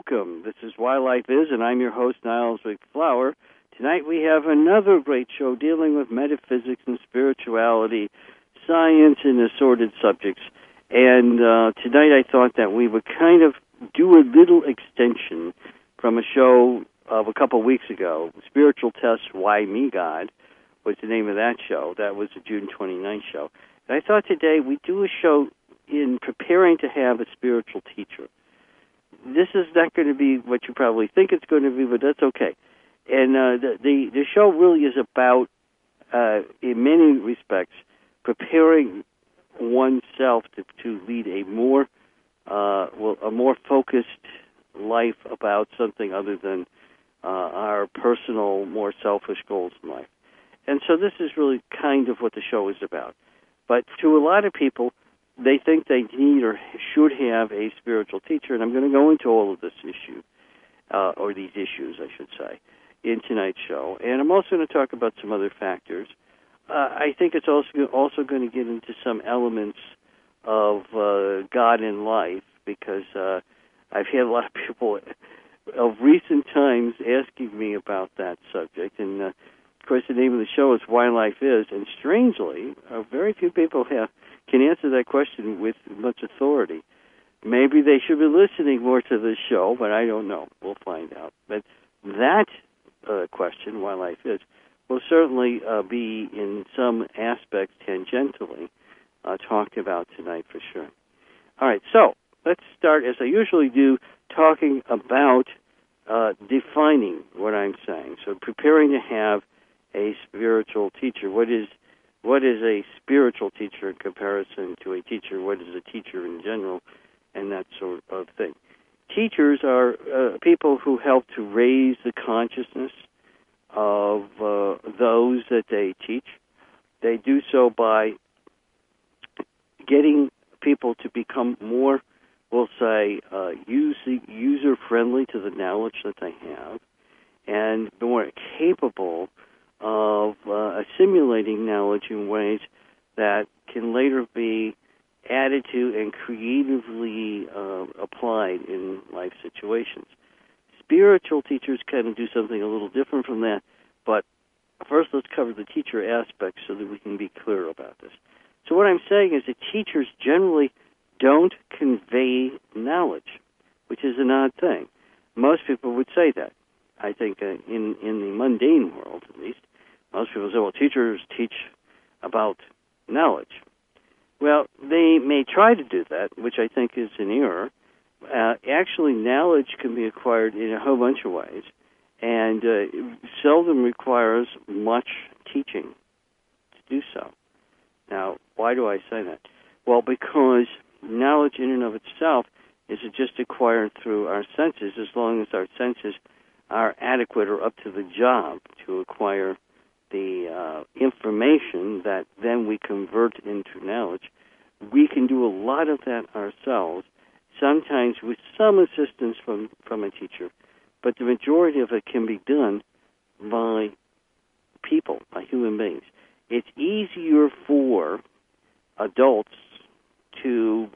welcome. This is Why Life Is, and I'm your host, Niles McFlower. Tonight we have another great show dealing with metaphysics and spirituality, science, and assorted subjects. And tonight I thought that we would kind of do a little extension from a show of a couple weeks ago. Spiritual Test, Why Me, God, was the name of that show. That was the June 29th show. And I thought today we'd do a show in preparing to have a spiritual teacher. This is not going to be what you probably think it's going to be, but that's okay. And the show really is about, in many respects, preparing oneself to lead a more focused life about something other than our personal, more selfish goals in life. And so this is really kind of what the show is about. But to a lot of people, they think they need or should have a spiritual teacher, and I'm going to go into all of this issue, or these issues, I should say, in tonight's show. And I'm also going to talk about some other factors. I think it's also going to get into some elements of God in life, because I've had a lot of people of recent times asking me about that subject. And, of course, the name of the show is Why Life Is, and strangely, very few people can answer that question with much authority. Maybe they should be listening more to this show, but I don't know. We'll find out. But that question, Why Life Is, will certainly be in some aspects tangentially talked about tonight for sure. All right, so let's start, as I usually do, talking about defining what I'm saying. So preparing to have a spiritual teacher. What is a spiritual teacher in comparison to a teacher? What is a teacher in general? And that sort of thing. Teachers are people who help to raise the consciousness of those that they teach. They do so by getting people to become more, we'll say, user-friendly to the knowledge that they have, and more capable of assimilating knowledge in ways that can later be added to and creatively applied in life situations. Spiritual teachers kind of do something a little different from that, but first let's cover the teacher aspect so that we can be clear about this. So what I'm saying is that teachers generally don't convey knowledge, which is an odd thing. Most people would say that. I think in the mundane world, at least, most people say, well, teachers teach about knowledge. Well, they may try to do that, which I think is an error. Actually, knowledge can be acquired in a whole bunch of ways, and seldom requires much teaching to do so. Now, why do I say that? Well, because knowledge in and of itself is just acquired through our senses, as long as our senses are adequate or up to the job to acquire the information that then we convert into knowledge. We can do a lot of that ourselves, sometimes with some assistance from a teacher, but the majority of it can be done by people, by human beings. It's easier for adults to,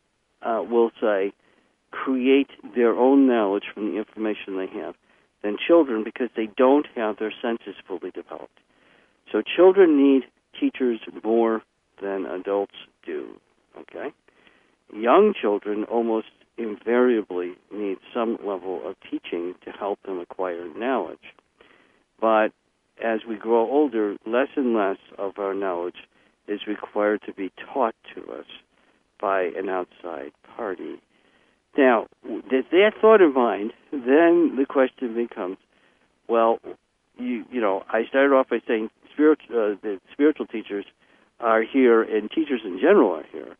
we'll say, create their own knowledge from the information they have than children, because they don't have their senses fully developed. So children need teachers more than adults do, okay? Young children almost invariably need some level of teaching to help them acquire knowledge. But as we grow older, less and less of our knowledge is required to be taught to us by an outside party. Now, with that thought in mind, then the question becomes, well, you know, I started off by saying the spiritual teachers are here, and teachers in general are here,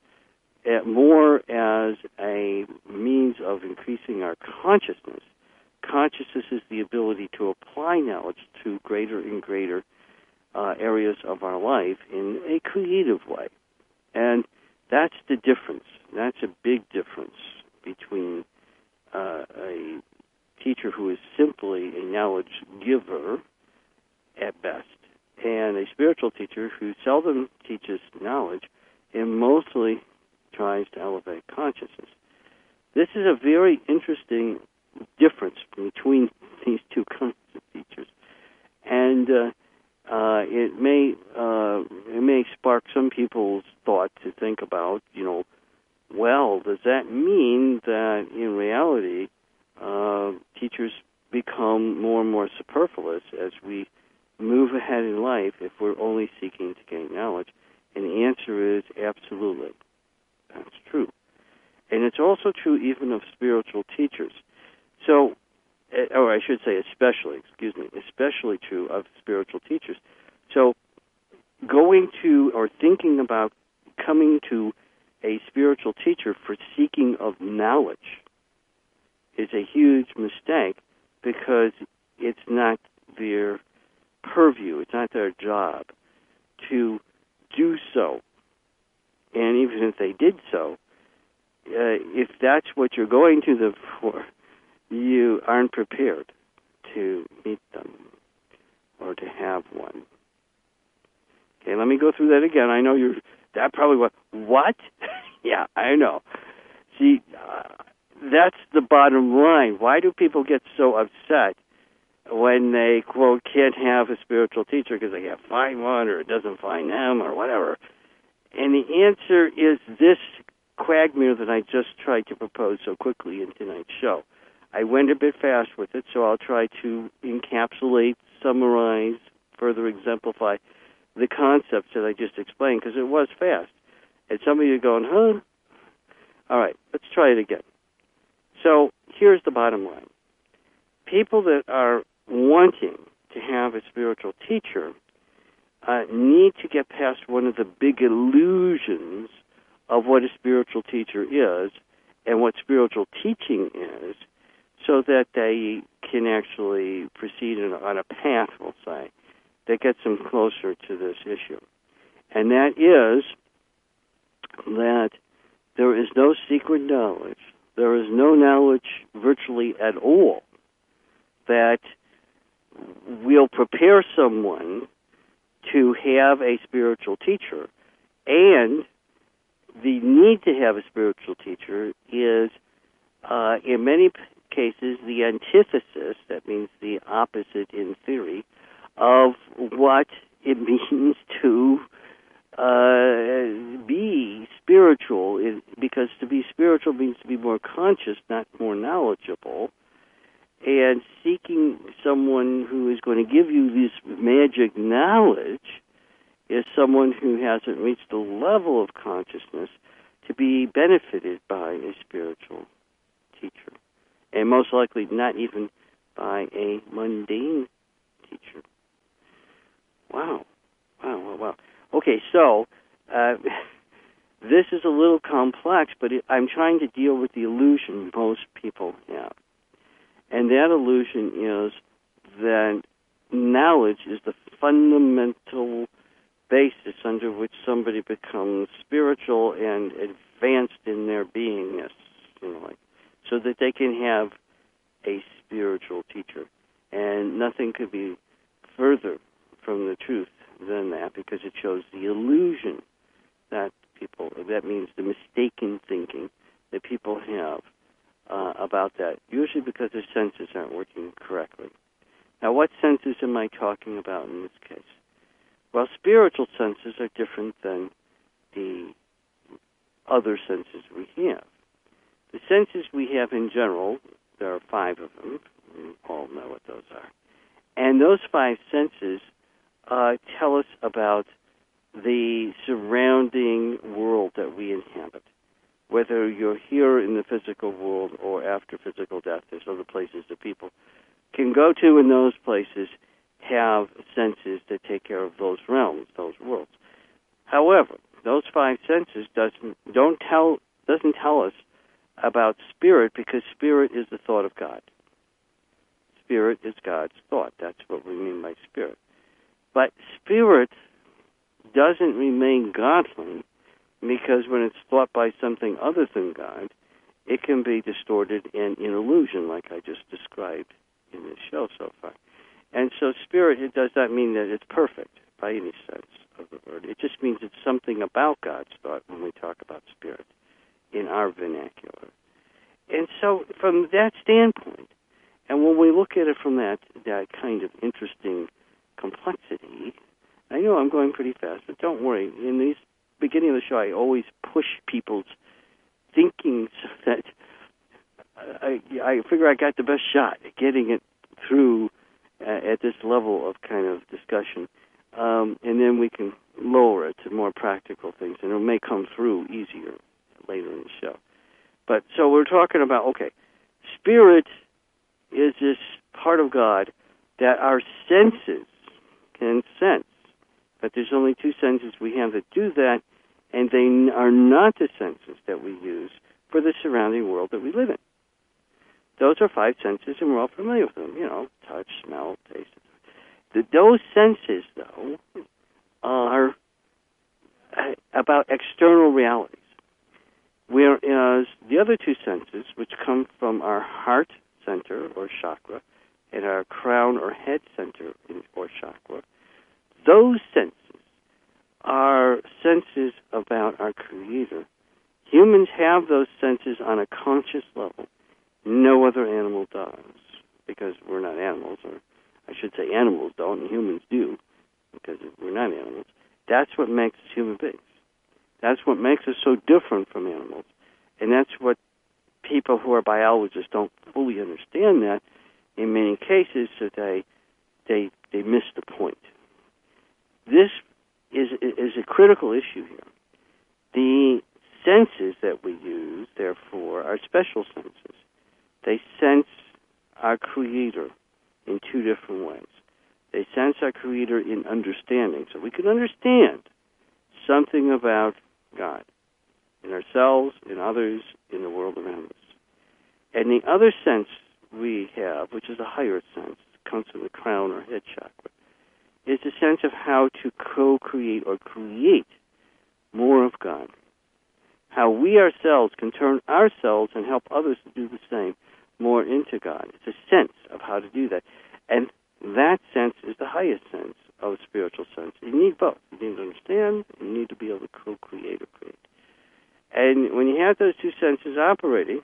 more as a means of increasing our consciousness. Consciousness is the ability to apply knowledge to greater and greater areas of our life in a creative way. And that's the difference. That's a big difference between a teacher who is simply a knowledge giver at best and a spiritual teacher who seldom teaches knowledge and mostly tries to elevate consciousness. This is a very interesting difference between these two kinds of teachers, and it may spark some people's thought to think about, well, does that mean that in reality teachers become more and more superfluous as we move ahead in life if we're only seeking to gain knowledge? And the answer is absolutely. That's true. And it's also true even of spiritual teachers. So, or I should say especially true of spiritual teachers. So going to or thinking about coming to a spiritual teacher for seeking of knowledge is a huge mistake, because it's not their purview, it's not their job to do so. And even if they did so, if that's what you're going to them for, you aren't prepared to meet them or to have one. Okay, let me go through that again. I know that probably what? Yeah, I know. See, that's the bottom line. Why do people get so upset when they, quote, can't have a spiritual teacher because they can't find one or it doesn't find them or whatever? And the answer is this quagmire that I just tried to propose so quickly in tonight's show. I went a bit fast with it, so I'll try to encapsulate, summarize, further exemplify the concepts that I just explained, because it was fast. And some of you are going, huh? All right, let's try it again. So here's the bottom line. People that are wanting to have a spiritual teacher need to get past one of the big illusions of what a spiritual teacher is and what spiritual teaching is, so that they can actually proceed on a path, we'll say, that gets them closer to this issue. And that is that there is no secret knowledge, there is no knowledge virtually at all that will prepare someone to have a spiritual teacher. And the need to have a spiritual teacher is, in many cases, the antithesis, that means the opposite in theory, of what it means to be spiritual, because to be spiritual means to be more conscious, not more knowledgeable. And seeking someone who is going to give you this magic knowledge is someone who hasn't reached the level of consciousness to be benefited by a spiritual teacher, and most likely not even by a mundane teacher. Wow. Okay, so this is a little complex, but I'm trying to deal with the illusion most people have. And that illusion is that knowledge is the fundamental basis under which somebody becomes spiritual and advanced in their beingness, so that they can have a spiritual teacher. And nothing could be further from the truth than that, because it shows the illusion that means the mistaken thinking that people have about that, usually because their senses aren't working correctly. Now, what senses am I talking about in this case? Well, spiritual senses are different than the other senses we have. The senses we have in general, there are 5 of them. You all know what those are. And those 5 senses tell us about the surrounding world that we inhabit. Whether you're here in the physical world or after physical death, there's other places that people can go to, and those places have senses that take care of those realms, those worlds. However, those 5 senses doesn't tell us about spirit, because spirit is the thought of God. Spirit is God's thought. That's what we mean by spirit. But spirit doesn't remain godly, because when it's thought by something other than God, it can be distorted and in illusion, like I just described in this show so far. And so spirit, it does not mean that it's perfect by any sense of the word. It just means it's something about God's thought when we talk about spirit in our vernacular. And so from that standpoint, and when we look at it from that kind of interesting complexity, I know I'm going pretty fast, but don't worry. In the beginning of the show, I always push people's thinking so that I figure I got the best shot at getting it through at this level of kind of discussion. And then we can lower it to more practical things, and it may come through easier later in the show. But so we're talking about, okay, spirit is this part of God that our senses can sense. But there's only two senses we have that do that, and they are not the senses that we use for the surrounding world that we live in. Those are five senses, and we're all familiar with them, touch, smell, taste. Those senses, though, are about external realities, whereas the other two senses, which come from our heart center or chakra and our crown or head center or chakra, those senses are senses about our Creator. Humans have those senses on a conscious level. No other animal does, because we're not animals, or I should say animals don't, and humans do, because we're not animals. That's what makes us human beings. That's what makes us so different from animals. And that's what people who are biologists don't fully understand that in many cases, so they miss the point. This is a critical issue here. The senses that we use, therefore, are special senses. They sense our Creator in two different ways. They sense our Creator in understanding, so we can understand something about God in ourselves, in others, in the world around us. And the other sense we have, which is a higher sense, comes from the crown or head chakra, is the sense of how to co-create or create more of God. How we ourselves can turn ourselves and help others to do the same more into God. It's a sense of how to do that. And that sense is the highest sense of spiritual sense. You need both. You need to understand, and you need to be able to co-create or create. And when you have those two senses operating,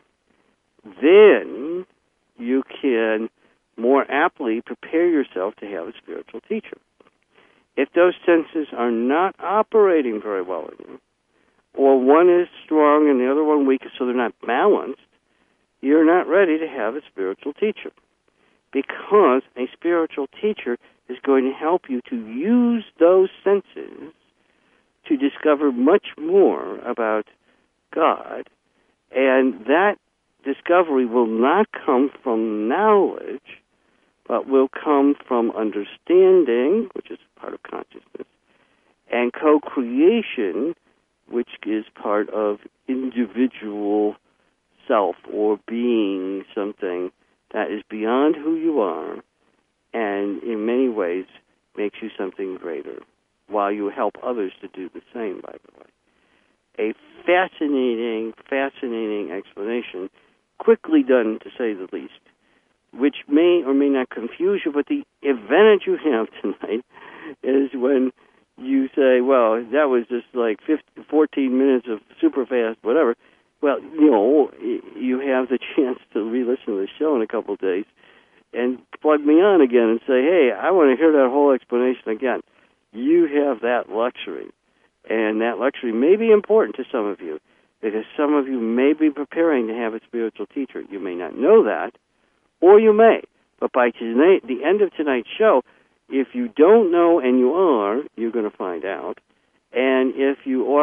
then you can more aptly prepare yourself to have a spiritual teacher. If those senses are not operating very well in you, or one is strong and the other one weak, so they're not balanced, you're not ready to have a spiritual teacher. Because a spiritual teacher is going to help you to use those senses to discover much more about God, and that discovery will not come from knowledge, but will come from understanding, which is part of consciousness, and co-creation, which is part of individual self or being something that is beyond who you are and in many ways makes you something greater, while you help others to do the same, by the way. A fascinating explanation, quickly done to say the least, which may or may not confuse you, but the advantage you have tonight is when you say, well, that was just like 14 minutes of super fast, whatever. Well, you have the chance to re-listen to the show in a couple of days and plug me on again and say, hey, I want to hear that whole explanation again. You have that luxury. And that luxury may be important to some of you, because some of you may be preparing to have a spiritual teacher. You may not know that, or you may. But by tonight, the end of tonight's show, if you don't know and you are, you're going to find out. And if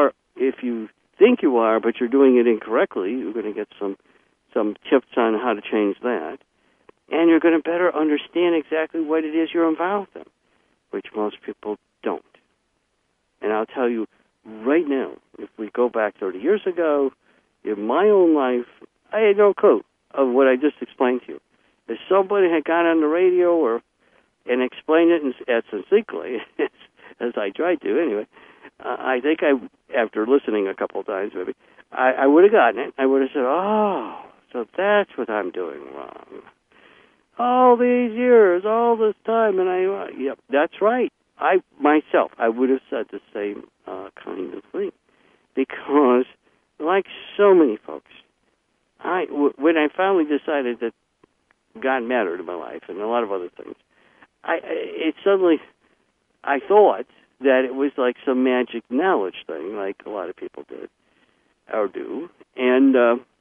you think you are, but you're doing it incorrectly, you're going to get some tips on how to change that. And you're going to better understand exactly what it is you're involved in, which most people don't. And I'll tell you right now, if we go back 30 years ago, in my own life, I had no clue of what I just explained to you. If somebody had gone on the radio and explained it as succinctly as I tried to, anyway, I think after listening a couple of times, maybe, I would have gotten it. I would have said, oh, so that's what I'm doing wrong. All these years, all this time, and yep, that's right. I would have said the same kind of thing. Because, like so many folks, when I finally decided that God mattered in my life and a lot of other things, I thought that it was like some magic knowledge thing, like a lot of people did or do, and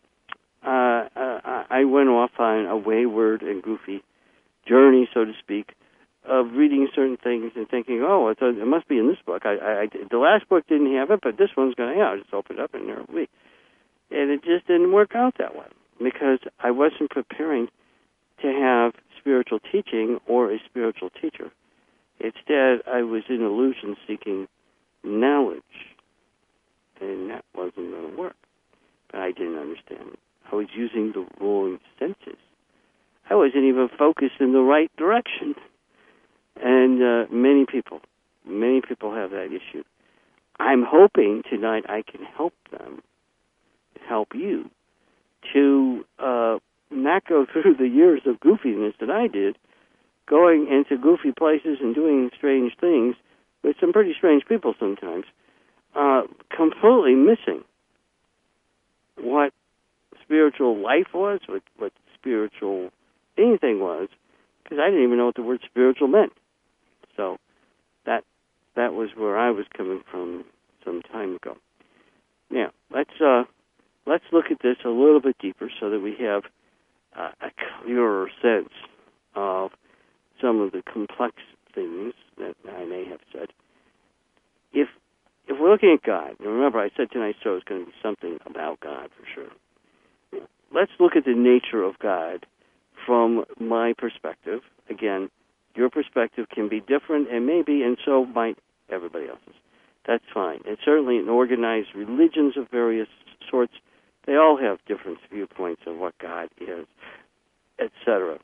I went off on a wayward and goofy journey, so to speak, of reading certain things and thinking, oh, it must be in this book. The last book didn't have it, but this one's going to have it. I just opened up and there it will be. And it just didn't work out that way because I wasn't preparing to have spiritual teaching or a spiritual teacher. Instead, I was in illusion seeking knowledge, and that wasn't going to work. But I didn't understand it. I was using the wrong senses. I wasn't even focused in the right direction. And many people have that issue. I'm hoping tonight I can help them, help you, to not go through the years of goofiness that I did, going into goofy places and doing strange things with some pretty strange people sometimes, completely missing what spiritual life was, what spiritual anything was, because I didn't even know what the word spiritual meant. So that was where I was coming from some time ago. Now, let's look at this a little bit deeper so that we have a clearer sense of some of the complex things that I may have said. If we're looking at God, and remember I said tonight's show is going to be something about God for sure. Let's look at the nature of God from my perspective. Again, your perspective can be different, and so might everybody else's. That's fine. And certainly in organized religions of various sorts, they all have different viewpoints of what God is, etc.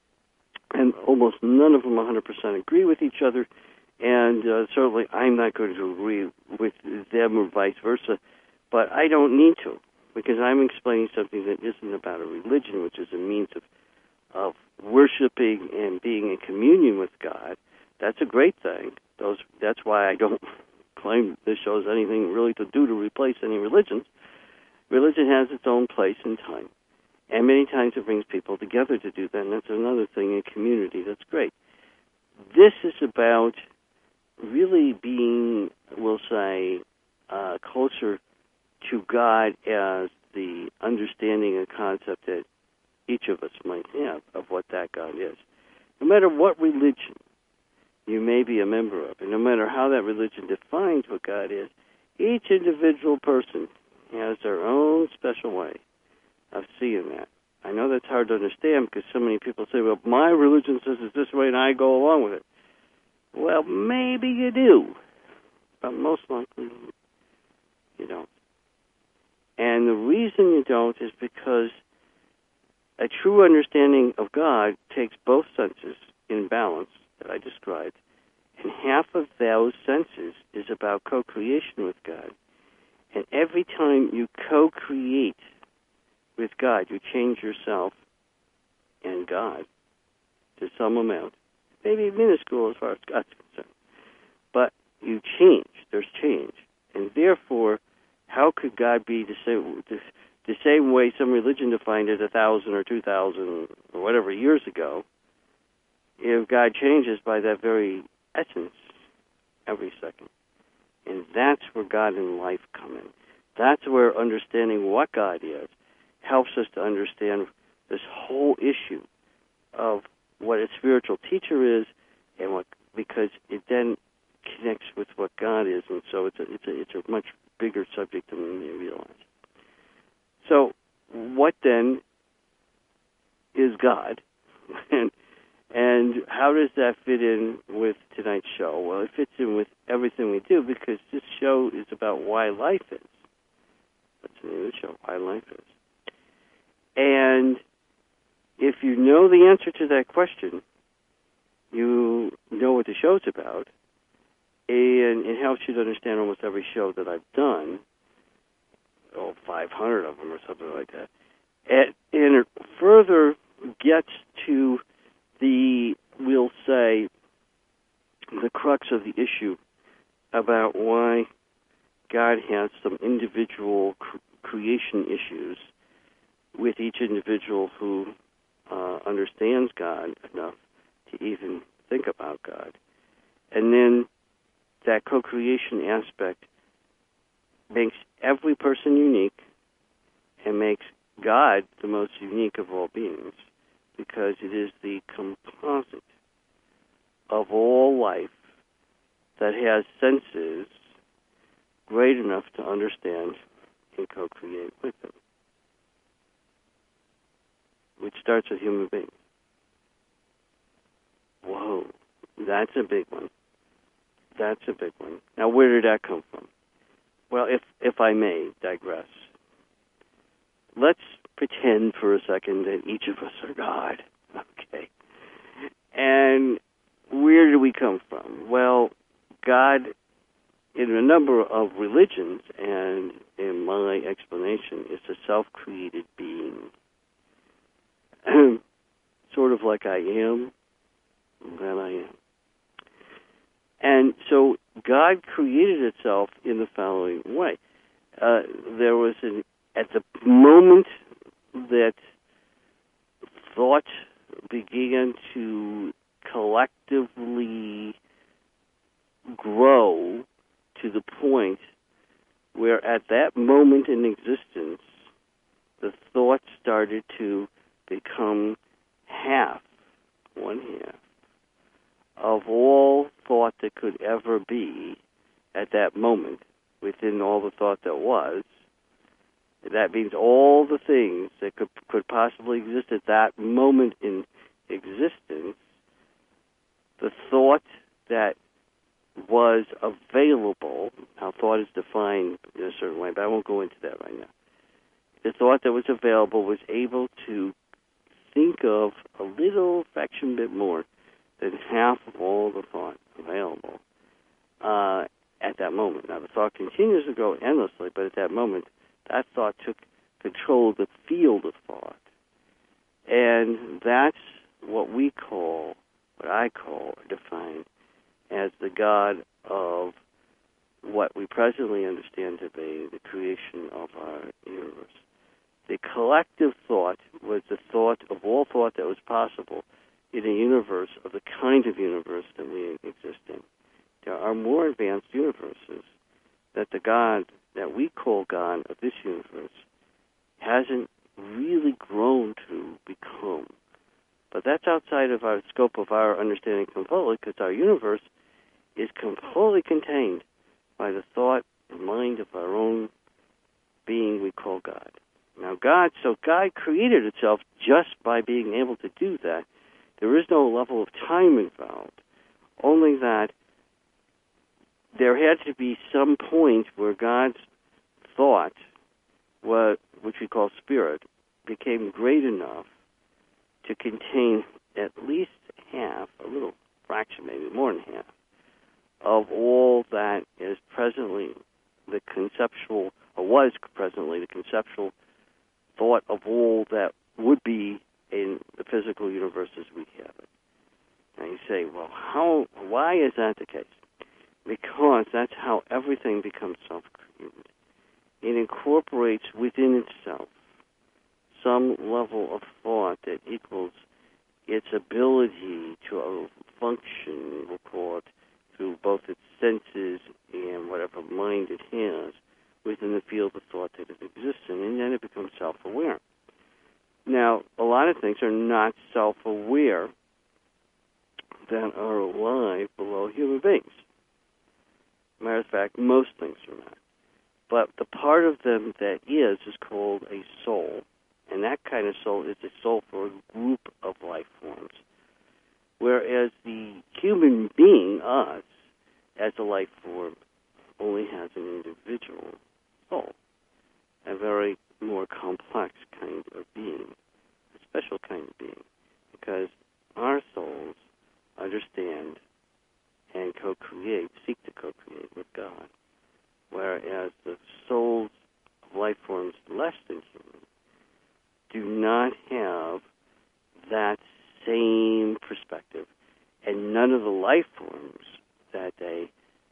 And almost none of them 100% agree with each other, and certainly I'm not going to agree with them or vice versa, but I don't need to, because I'm explaining something that isn't about a religion, which is a means of worshiping and being in communion with God. That's a great thing. That's why I don't claim this show has anything really to do to replace any religions. Religion has its own place and time, and many times it brings people together to do that, and that's another thing in community that's great. This is about really being, we'll say, closer to God as the understanding and concept that each of us might have of what that God is. No matter what religion you may be a member of, and no matter how that religion defines what God is, each individual person has their own special way of seeing that. I know that's hard to understand because so many people say, well, my religion says it's this way and I go along with it. Well, maybe you do, but most likely you don't. And the reason you don't is because a true understanding of God takes both senses in balance that I described, and half of those senses is about co-creation with God. And every time you co-create with God, you change yourself and God to some amount, maybe minuscule as far as God's concerned. But you change. There's change. And therefore, how could God be the same way some religion defined it 1,000 or 2,000 or whatever years ago, if God changes by that very essence every second? And that's where God and life come in. That's where understanding what God is helps us to understand this whole issue of what a spiritual teacher is, and because it then connects with what God is, and so it's a much bigger subject than we may realize. So, what then is God, and how does that fit in with tonight's show? Well, it fits in with everything we do because this show is about why life is. That's the name of the show, Why Life Is. And if you know the answer to that question, you know what the show's about, and it helps you to understand almost every show that I've done, 500 of them or something like that. And it further gets to we'll say, the crux of the issue about why God has some individual creation issues with each individual who understands God enough to even think about God. And then that co-creation aspect makes every person unique and makes God the most unique of all beings, because it is the composite of all life that has senses great enough to understand and co-create with him, which starts with human beings. Whoa, that's a big one. That's a big one. Now, where did that come from? Well, if I may digress, let's pretend for a second that each of us are God, okay? And where do we come from? Well, God, in a number of religions, and in my explanation, is a self-created being. Sort of like I am, that I am. And so God created itself in the following way. There was at the moment that thought began to collectively grow to the point where at that moment in existence, the thought started to become one half, of all thought that could ever be at that moment within all the thought that was. That means all the things that could possibly exist at that moment in existence, the thought that was available, how thought is defined in a certain way, but I won't go into that right now. The thought that was available was able to think of a little fraction bit more than half of all the thought available at that moment. Now, the thought continues to grow endlessly, but at that moment, that thought took control of the field of thought. And that's what I call, or define, as the God of what we presently understand to be the creation of our universe. The collective thought was the thought of all thought that was possible in a universe of the kind of universe that we exist in. There are more advanced universes that the God that we call God of this universe hasn't really grown to become. But that's outside of our scope of our understanding completely, because our universe is completely contained by the thought and mind of our own being we call God. Now, God created itself just by being able to do that. There is no level of time involved, only that there had to be some point where God's thought, which we call spirit, became great enough to contain at least half, a little fraction, maybe more than half, of all that is presently the conceptual, or was presently the conceptual thought of all that would be in the physical universe as we have it. Now you say, well, why is that the case? Because that's how everything becomes self-created. It incorporates within itself some level of thought that equals its ability to function, we'll call it, through both its senses and whatever mind it has within the field of thought that it exists in, and then it becomes self-aware. Now, a lot of things are not self-aware that are alive below human beings. Matter of fact, most things are not. But the part of them that is called a soul, and that kind of soul is a soul for a group of life forms. Whereas the human being, us, as a life form, only has an individual soul, a very more complex kind of being, a special kind of being, because our souls understand and co-create, seek to co-create with God, whereas the souls of life forms less than human do not have that same perspective, and none of the life forms that they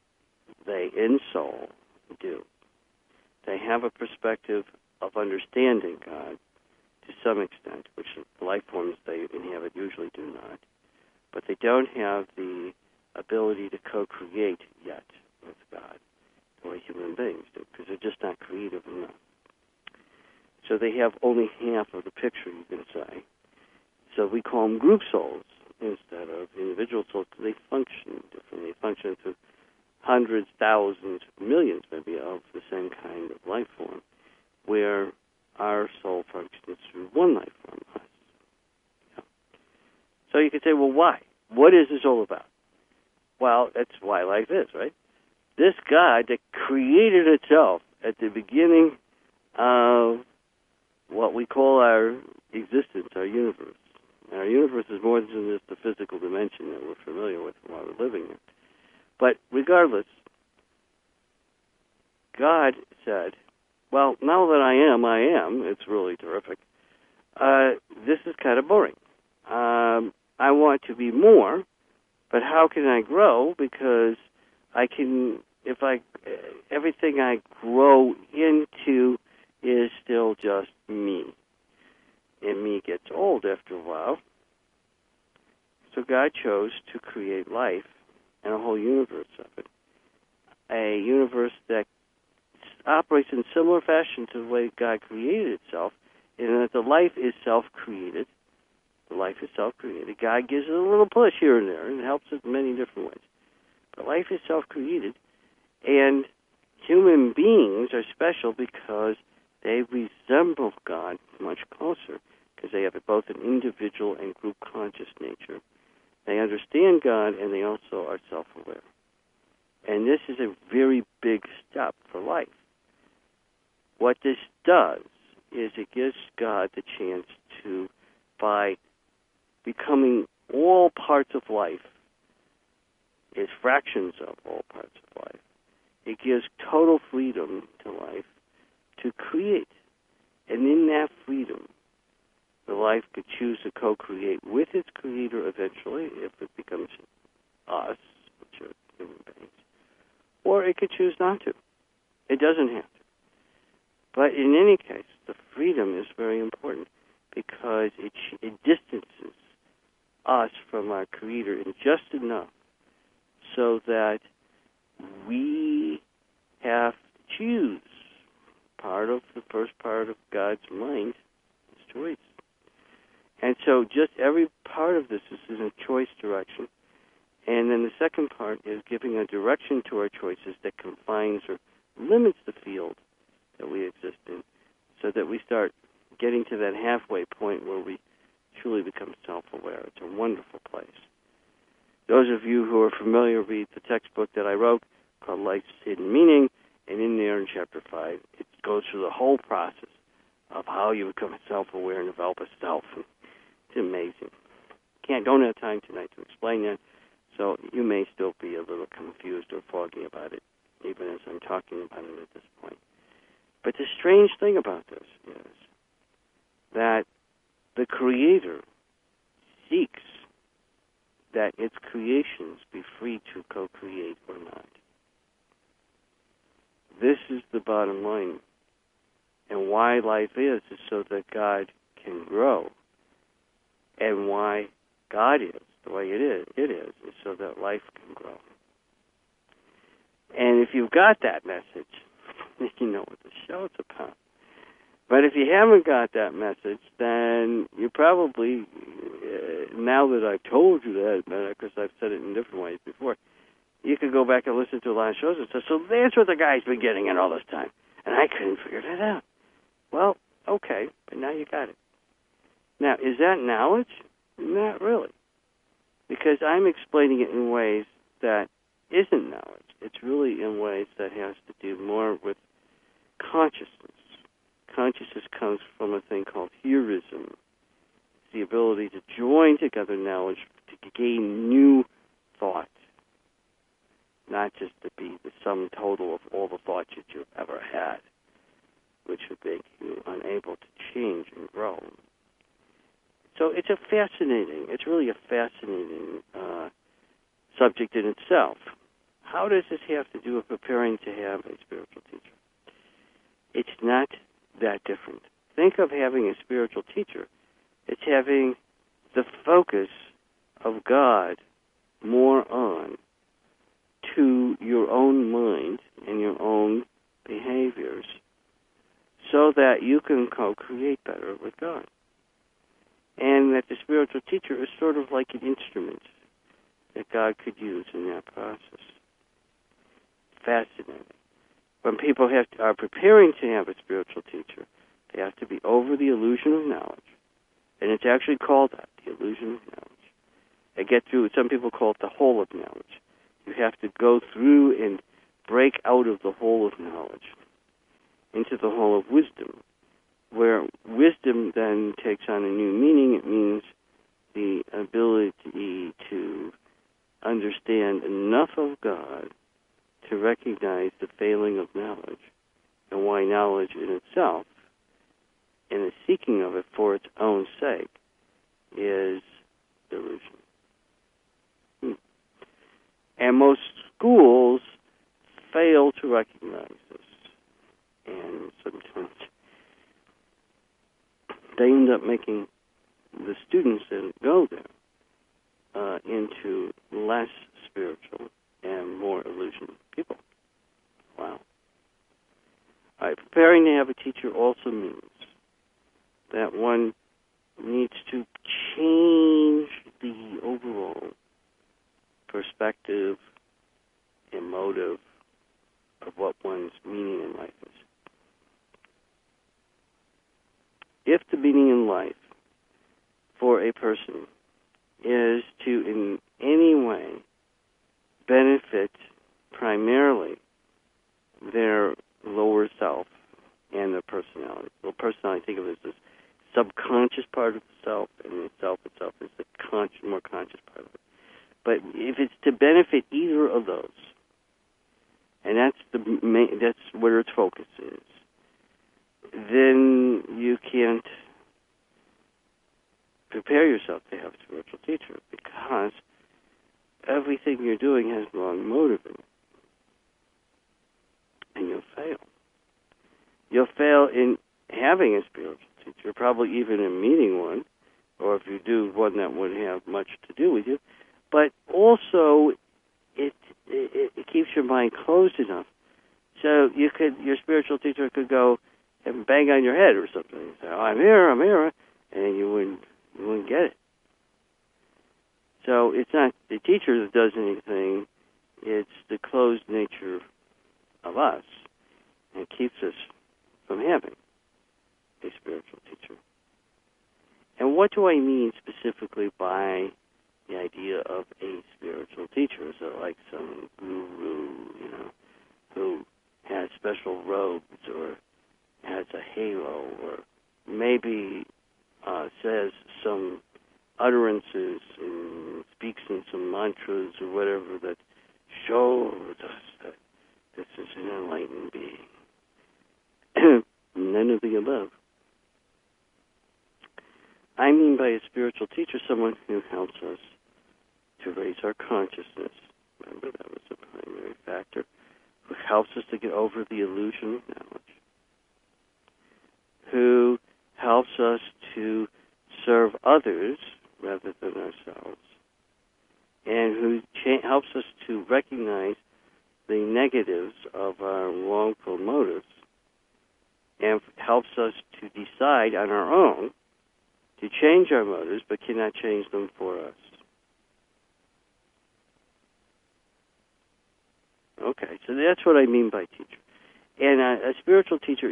in soul do. They have a perspective of understanding God, some extent, which the life forms they inhabit usually do not. But they don't have the ability to co-create yet with God, the way human beings do, because they're just not creative enough. So they have only half of the picture, you can say. So we call them group souls instead of individual souls, because they function differently. They function through hundreds, thousands, millions maybe of the same kind of life form, where our soul functions through one life form, us. Yeah. So you could say, well, why? What is this all about? Well, that's why life is, right? This God that created itself at the beginning of what we call our existence, our universe. And our universe is more than just the physical dimension that we're familiar with while we're living in. But regardless, God said, well, now that I am, it's really terrific. This is kind of boring. I want to be more, but how can I grow? Because everything I grow into is still just me. And me gets old after a while. So God chose to create life and a whole universe of it. A universe that operates in similar fashion to the way God created itself, in that the life is self-created. The life is self-created. God gives it a little push here and there, and helps it in many different ways. But life is self-created, and human beings are special because they resemble God much closer, because they have both an individual and group conscious nature. They understand God, and they also are self-aware. And this is a very big step for life. What this does is it gives God the chance to, by becoming all parts of life, is fractions of all parts of life, it gives total freedom to life to create. And in that freedom, the life could choose to co-create with its creator eventually, if it becomes us, which are human beings, or it could choose not to. It doesn't have to. But in any case, the freedom is very important because it distances us from our creator in just enough so that we have to choose. Part of the first part of God's mind is choice. And so just every part of this is in a choice direction. And then the second part is giving a direction to our choices that confines or limits the field that we exist in, so that we start getting to that halfway point where we truly become self-aware. It's a wonderful place. Those of you who are familiar, read the textbook that I wrote called Life's Hidden Meaning, and in there in Chapter 5, it goes through the whole process of how you become self-aware and develop a self. It's amazing. Don't have time tonight to explain that, so you may still be a little confused or foggy about it, even as I'm talking about it at this point. But the strange thing about this is that the Creator seeks that its creations be free to co-create or not. This is the bottom line. And why life is so that God can grow. And why God is the way it is so that life can grow. And if you've got that message, you know what the show's about. But if you haven't got that message, then you probably, now that I've told you that, because I've said it in different ways before, you could go back and listen to a lot of shows and say, so that's what the guy's been getting at all this time. And I couldn't figure that out. Well, okay, but now you got it. Now, is that knowledge? Not really. Because I'm explaining it in ways that isn't knowledge. It's really in ways that has to do more with consciousness. Consciousness comes from a thing called heurism. It's the ability to join together knowledge to gain new thought, not just to be the sum total of all the thoughts that you've ever had, which would make you unable to change and grow. So it's really a fascinating subject in itself. How does this have to do with preparing to have a spiritual teacher? It's not that different. think of having a spiritual teacher. It's having the focus of God more on to your own mind and your own behaviors so that you can co-create better with God. And that the spiritual teacher is sort of like an instrument that God could use in that process. Fascinating. When people are preparing to have a spiritual teacher, they have to be over the illusion of knowledge. And it's actually called that, the illusion of knowledge. They get through, some people call it the hole of knowledge. You have to go through and break out of the hole of knowledge into the hole of wisdom, where wisdom then takes on a new meaning. It means the ability to understand enough of God to recognize the failing of knowledge and why knowledge in itself and the seeking of it for its own sake is delusion. And most schools fail to recognize this. And sometimes they end up making the students that go there into less spiritual and more illusion people. Wow. All right, preparing to have a teacher also means that one needs to change the overall perspective and motive of what one's meaning in life is. If the meaning in life for a person is to in any way benefit primarily their lower self and their personality. Well, personality, think of it as this subconscious part of the self, and the self itself is the more conscious part of it. But if it's to benefit either of those, and that's where its focus is, then you can't prepare yourself to have a spiritual teacher, because everything you're doing has the wrong motive in it. And you'll fail. You'll fail in having a spiritual teacher, probably even in meeting one, or if you do, one that would have much to do with you. But also, it keeps your mind closed enough. So your spiritual teacher could go and bang on your head or something. And say, "Oh, I'm here," and you wouldn't get it. So it's not the teacher that does anything; it's the closed nature of us, and it keeps us from having a spiritual teacher. And what do I mean specifically by the idea of a spiritual teacher? Is it like some guru, who has special robes or has a halo, or maybe says some utterances and speaks in some mantras or whatever that shows us that this is an enlightened being? None of the above. I mean by a spiritual teacher someone who helps us to raise our consciousness. Remember, that was the primary factor. Who helps us to get over the illusion of knowledge. Who helps us to serve others rather than ourselves. And who helps us to recognize the negatives of our wrongful motives and helps us to decide on our own to change our motives, but cannot change them for us. Okay, so that's what I mean by teacher. And a spiritual teacher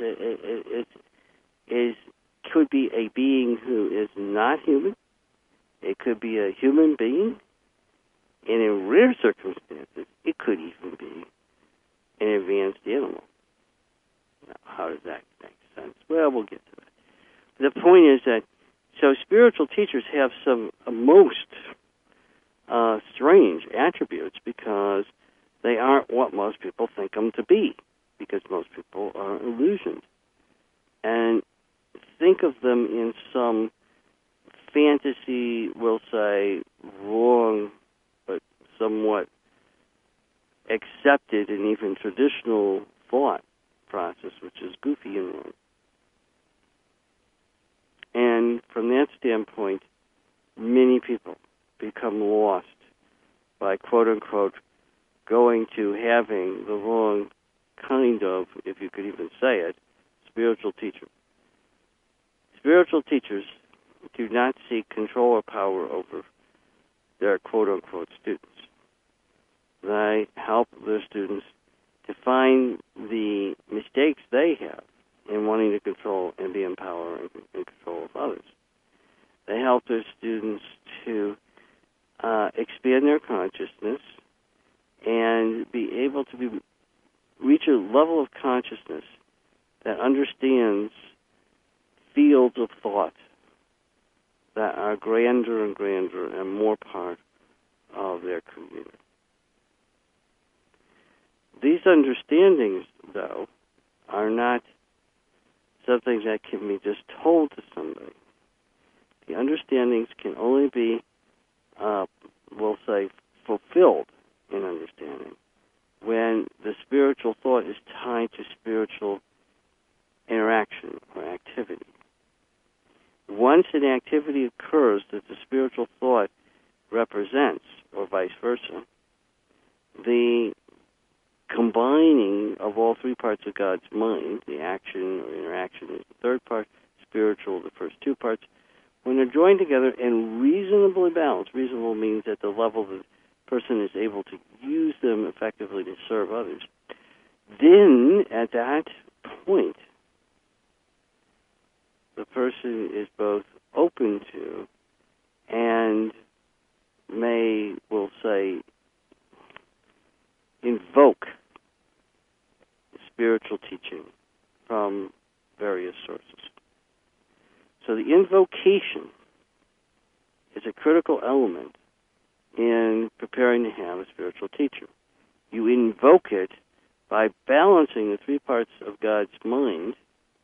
could be a being who is not human. It could be a human being. And in rare circumstances, it could even be an advanced animal. Now, how does that make sense? Well, we'll get to that. The point is that, so spiritual teachers have some most strange attributes because they aren't what most people think them to be, because most people are illusioned. And think of them in some fantasy, we'll say, wrong, but somewhat accepted and even traditional thought process, which is goofy and wrong. And from that standpoint, many people become lost by, quote-unquote, going to having the wrong kind of, if you could even say it, spiritual teacher. Spiritual teachers do not seek control or power over their quote-unquote students. They help their students to find the mistakes they have in wanting to control and be in power and in control of others. They help their students to expand their consciousness and be able to reach a level of consciousness that understands fields of thought that are grander and grander and more part of their community. These understandings, though, are not something that can be just told to somebody. The understandings can only be, we'll say, fulfilled in understanding when the spiritual thought is tied to spiritual interaction or activity. Once an activity occurs that the spiritual thought represents, or vice versa, the combining of all three parts of God's mind, the action or interaction is the third part, spiritual, the first two parts, when they're joined together and reasonably balanced, reasonable means at the level the person is able to use them effectively to serve others, then at that point, the person is both open to and may, we'll say, invoke spiritual teaching from various sources. So the invocation is a critical element in preparing to have a spiritual teacher. You invoke it by balancing the three parts of God's mind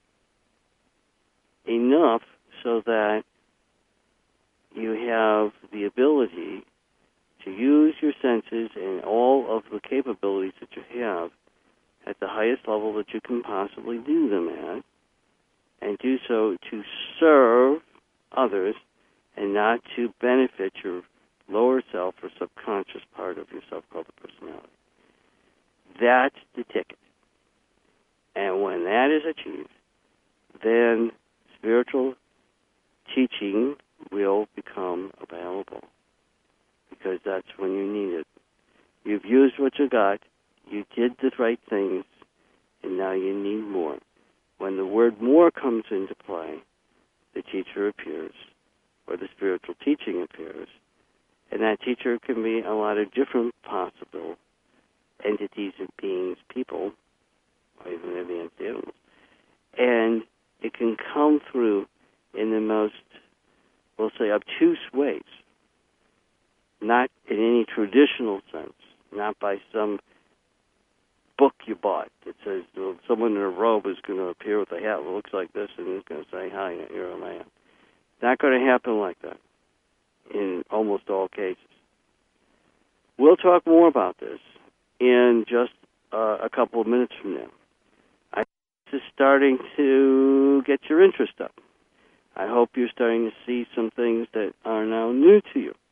enough so that you have the ability to use your senses and all of the capabilities that you have at the highest level that you can possibly do them at, and do so to serve others and not to benefit your lower self or subconscious part of yourself called the personality. That's the ticket. And when that is achieved, then spiritual teaching will become available, because that's when you need it. You've used what you got, you did the right things, and now you need more. When the word more comes into play, the teacher appears, or the spiritual teaching appears, and that teacher can be a lot of different possible entities and beings, people, or even advanced animals. And it can come through in the most, we'll say, obtuse ways, not in any traditional sense, not by some book you bought that says someone in a robe is going to appear with a hat that looks like this and is going to say, "Hi, you're a man." Not going to happen like that in almost all cases. We'll talk more about this in just a couple of minutes from now. Is starting to get your interest up. I hope you're starting to see some things that are now new to you.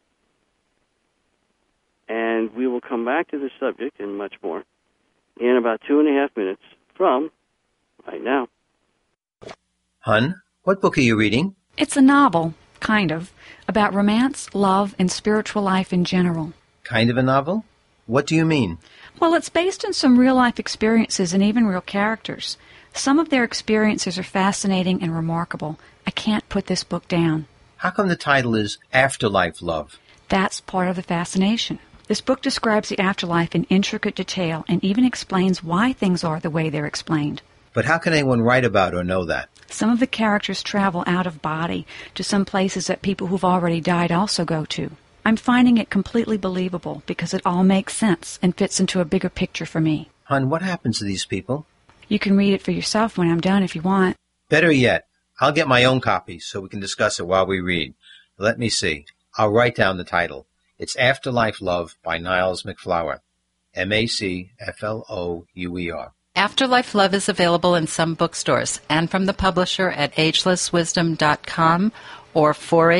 And we will come back to this subject and much more in about 2.5 minutes from right now. Hun, what book are you reading? It's a novel, kind of, about romance, love, and spiritual life in general. Kind of a novel? What do you mean? Well, it's based on some real-life experiences and even real characters. Some of their experiences are fascinating and remarkable. I can't put this book down. How come the title is Afterlife Love? That's part of the fascination. This book describes the afterlife in intricate detail and even explains why things are the way they're explained. But how can anyone write about or know that? Some of the characters travel out of body to some places that people who've already died also go to. I'm finding it completely believable because it all makes sense and fits into a bigger picture for me. Hun, what happens to these people? You can read it for yourself when I'm done if you want. Better yet, I'll get my own copy so we can discuss it while we read. Let me see. I'll write down the title. It's Afterlife Love by Niles MacFlouer. MacFlouer. Afterlife Love is available in some bookstores and from the publisher at agelesswisdom.com or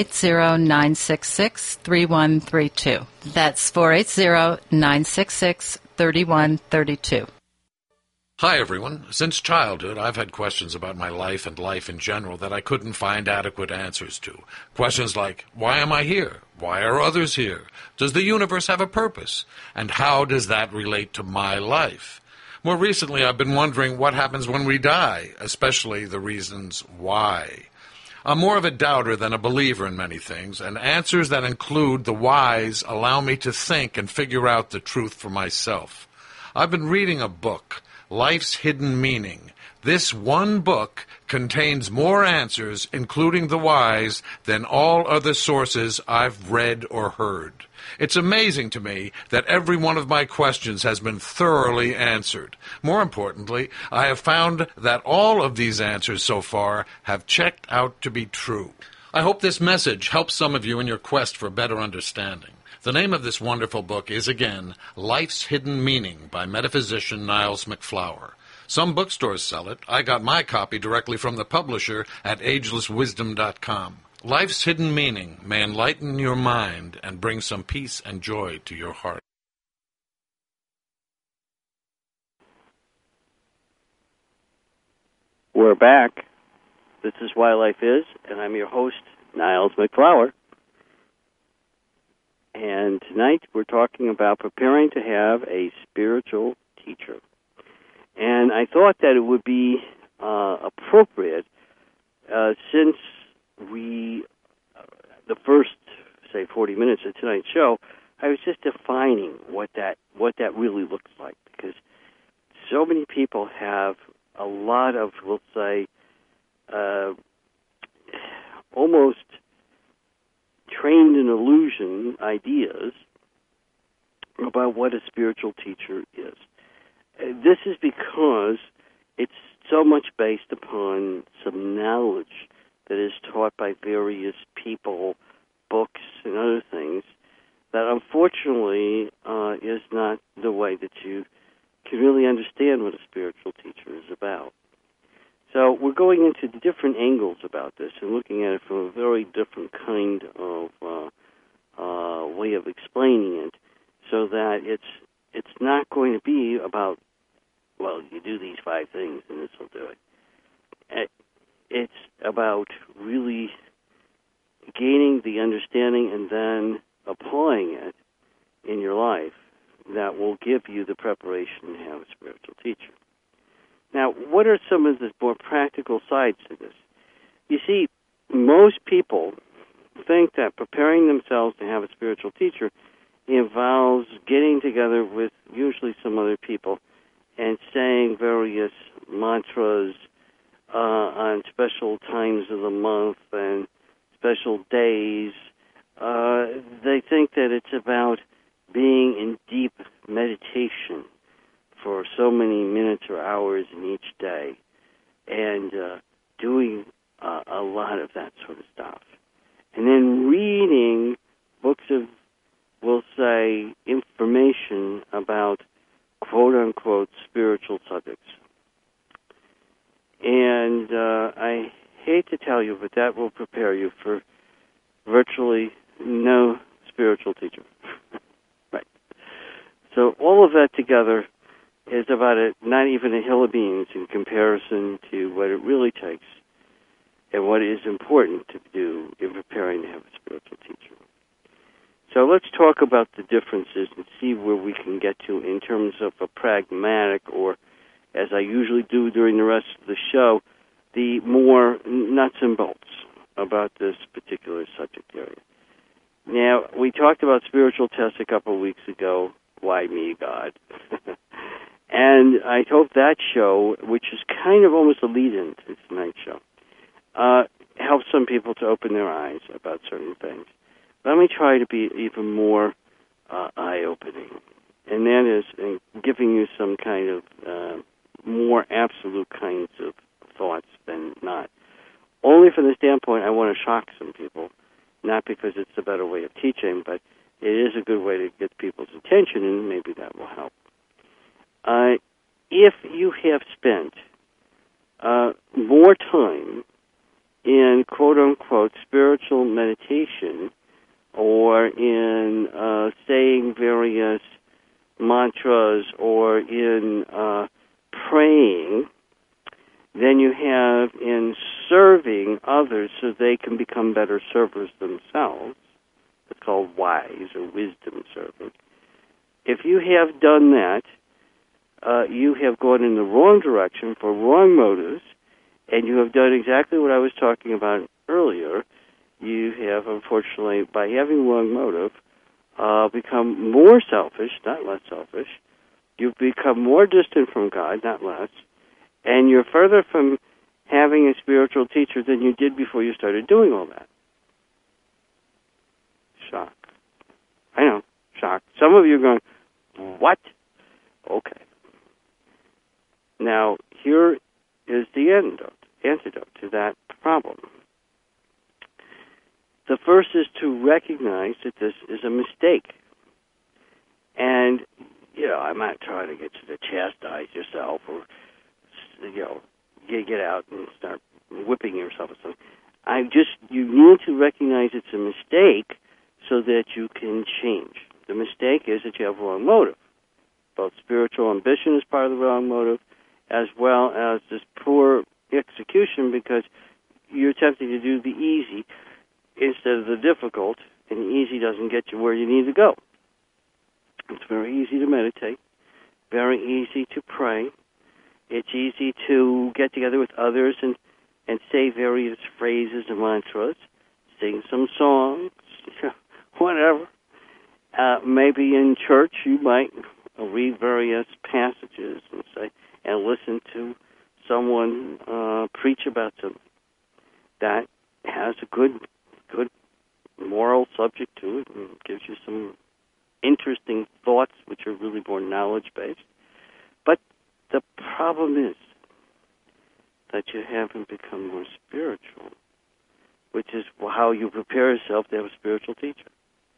480-966-3132. That's 480-966-3132. Hi, everyone. Since childhood, I've had questions about my life and life in general that I couldn't find adequate answers to. Questions like, why am I here? Why are others here? Does the universe have a purpose? And how does that relate to my life? More recently, I've been wondering what happens when we die, especially the reasons why. I'm more of a doubter than a believer in many things, and answers that include the whys allow me to think and figure out the truth for myself. I've been reading a book, Life's Hidden Meaning. This one book contains more answers, including the whys, than all other sources I've read or heard. It's amazing to me that every one of my questions has been thoroughly answered. More importantly, I have found that all of these answers so far have checked out to be true. I hope this message helps some of you in your quest for better understanding. The name of this wonderful book is, again, Life's Hidden Meaning by metaphysician Niles MacFlower. Some bookstores sell it. I got my copy directly from the publisher at agelesswisdom.com. Life's Hidden Meaning may enlighten your mind and bring some peace and joy to your heart. We're back. This is Why Life Is, and I'm your host, Niles MacFlower. And tonight we're talking about preparing to have a spiritual teacher. And I thought that it would be appropriate, since the first, say, 40 minutes of tonight's show, I was just defining what that really looks like, because so many people have a lot of, let's say, almost trained in illusion ideas about what a spiritual teacher is. This is because it's so much based upon some knowledge that is taught by various people, books, and other things that unfortunately is not the way that you can really understand what a spiritual teacher is about. So we're going into different angles about this and looking at it from a very different kind of way of explaining it, so that it's not going to be about, well, you do these 5 things and this will do it. It's about really gaining the understanding and then applying it in your life that will give you the preparation to have a spiritual teacher. Now, what are some of the more practical sides to this? You see, most people think that preparing themselves to have a spiritual teacher involves getting together with usually some other people and saying various mantras on special times of the month and special days. They think that it's about being in deep meditation for so many minutes or hours in each day and doing a lot of that sort of stuff. And then reading books of, we'll say, information about quote-unquote spiritual subjects. And I hate to tell you, but that will prepare you for virtually no spiritual teacher. Right. So all of that together is about not even a hill of beans in comparison to what it really takes and what is important to do in preparing to have a spiritual teacher. So let's talk about the differences and see where we can get to in terms of a pragmatic, or, as I usually do during the rest of the show, the more nuts and bolts about this particular subject area. Now, we talked about spiritual tests a couple of weeks ago. Why me, God? And I hope that show, which is kind of almost a lead-in to tonight's show, helps some people to open their eyes about certain things. Let me try to be even more eye-opening, and that is in giving you some kind of more absolute kinds of thoughts than not. Only from the standpoint I want to shock some people, not because it's a better way of teaching, but it is a good way to get people's attention, and maybe that will help. if you have spent more time in quote-unquote spiritual meditation or in saying various mantras or in praying than you have in serving others so they can become better servers themselves. It's called wise or wisdom serving. If you have done that, you have gone in the wrong direction for wrong motives, and you have done exactly what I was talking about earlier. You have, unfortunately, by having wrong motive, become more selfish, not less selfish. You've become more distant from God, not less. And you're further from having a spiritual teacher than you did before you started doing all that. Shock. I know, shock. Some of you are going, what? Okay. Now, here is the antidote to that problem. The first is to recognize that this is a mistake. And, I'm not trying to get you to chastise yourself or, get out and start whipping yourself or something. You need to recognize it's a mistake so that you can change. The mistake is that you have a wrong motive. Both spiritual ambition is part of the wrong motive, as well as this poor execution because you're attempting to do the easy instead of the difficult, and the easy doesn't get you where you need to go. It's very easy to meditate, very easy to pray. It's easy to get together with others and say various phrases and mantras, sing some songs, whatever. Maybe in church you might read various passages and listen to someone preach about something that has a good moral subject to it and gives you some interesting thoughts which are really more knowledge-based. But the problem is that you haven't become more spiritual, which is how you prepare yourself to have a spiritual teacher.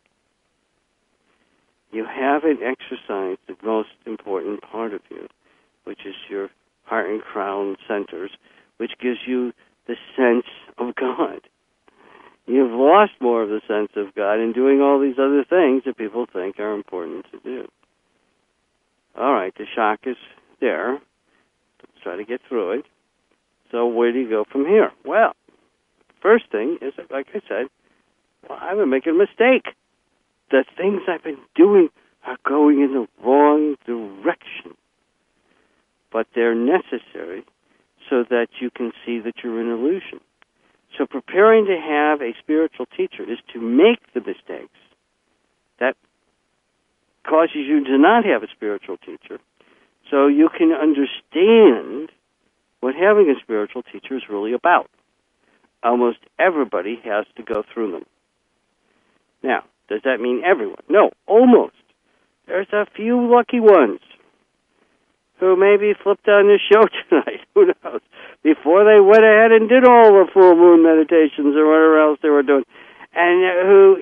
You haven't exercised the most important part of you, which is your heart and crown centers, which gives you the sense of God. You've lost more of the sense of God in doing all these other things that people think are important to do. All right, the shock is there. Let's try to get through it. So where do you go from here? Well, first thing is, like I said, I've been making a mistake. The things I've been doing are going in the wrong direction. But they're necessary so that you can see that you're in illusion. So preparing to have a spiritual teacher is to make the mistakes that causes you to not have a spiritual teacher so you can understand what having a spiritual teacher is really about. Almost everybody has to go through them. Now, does that mean everyone? No, almost. There's a few lucky ones who maybe flipped on this show tonight, who knows, before they went ahead and did all the full moon meditations or whatever else they were doing, and who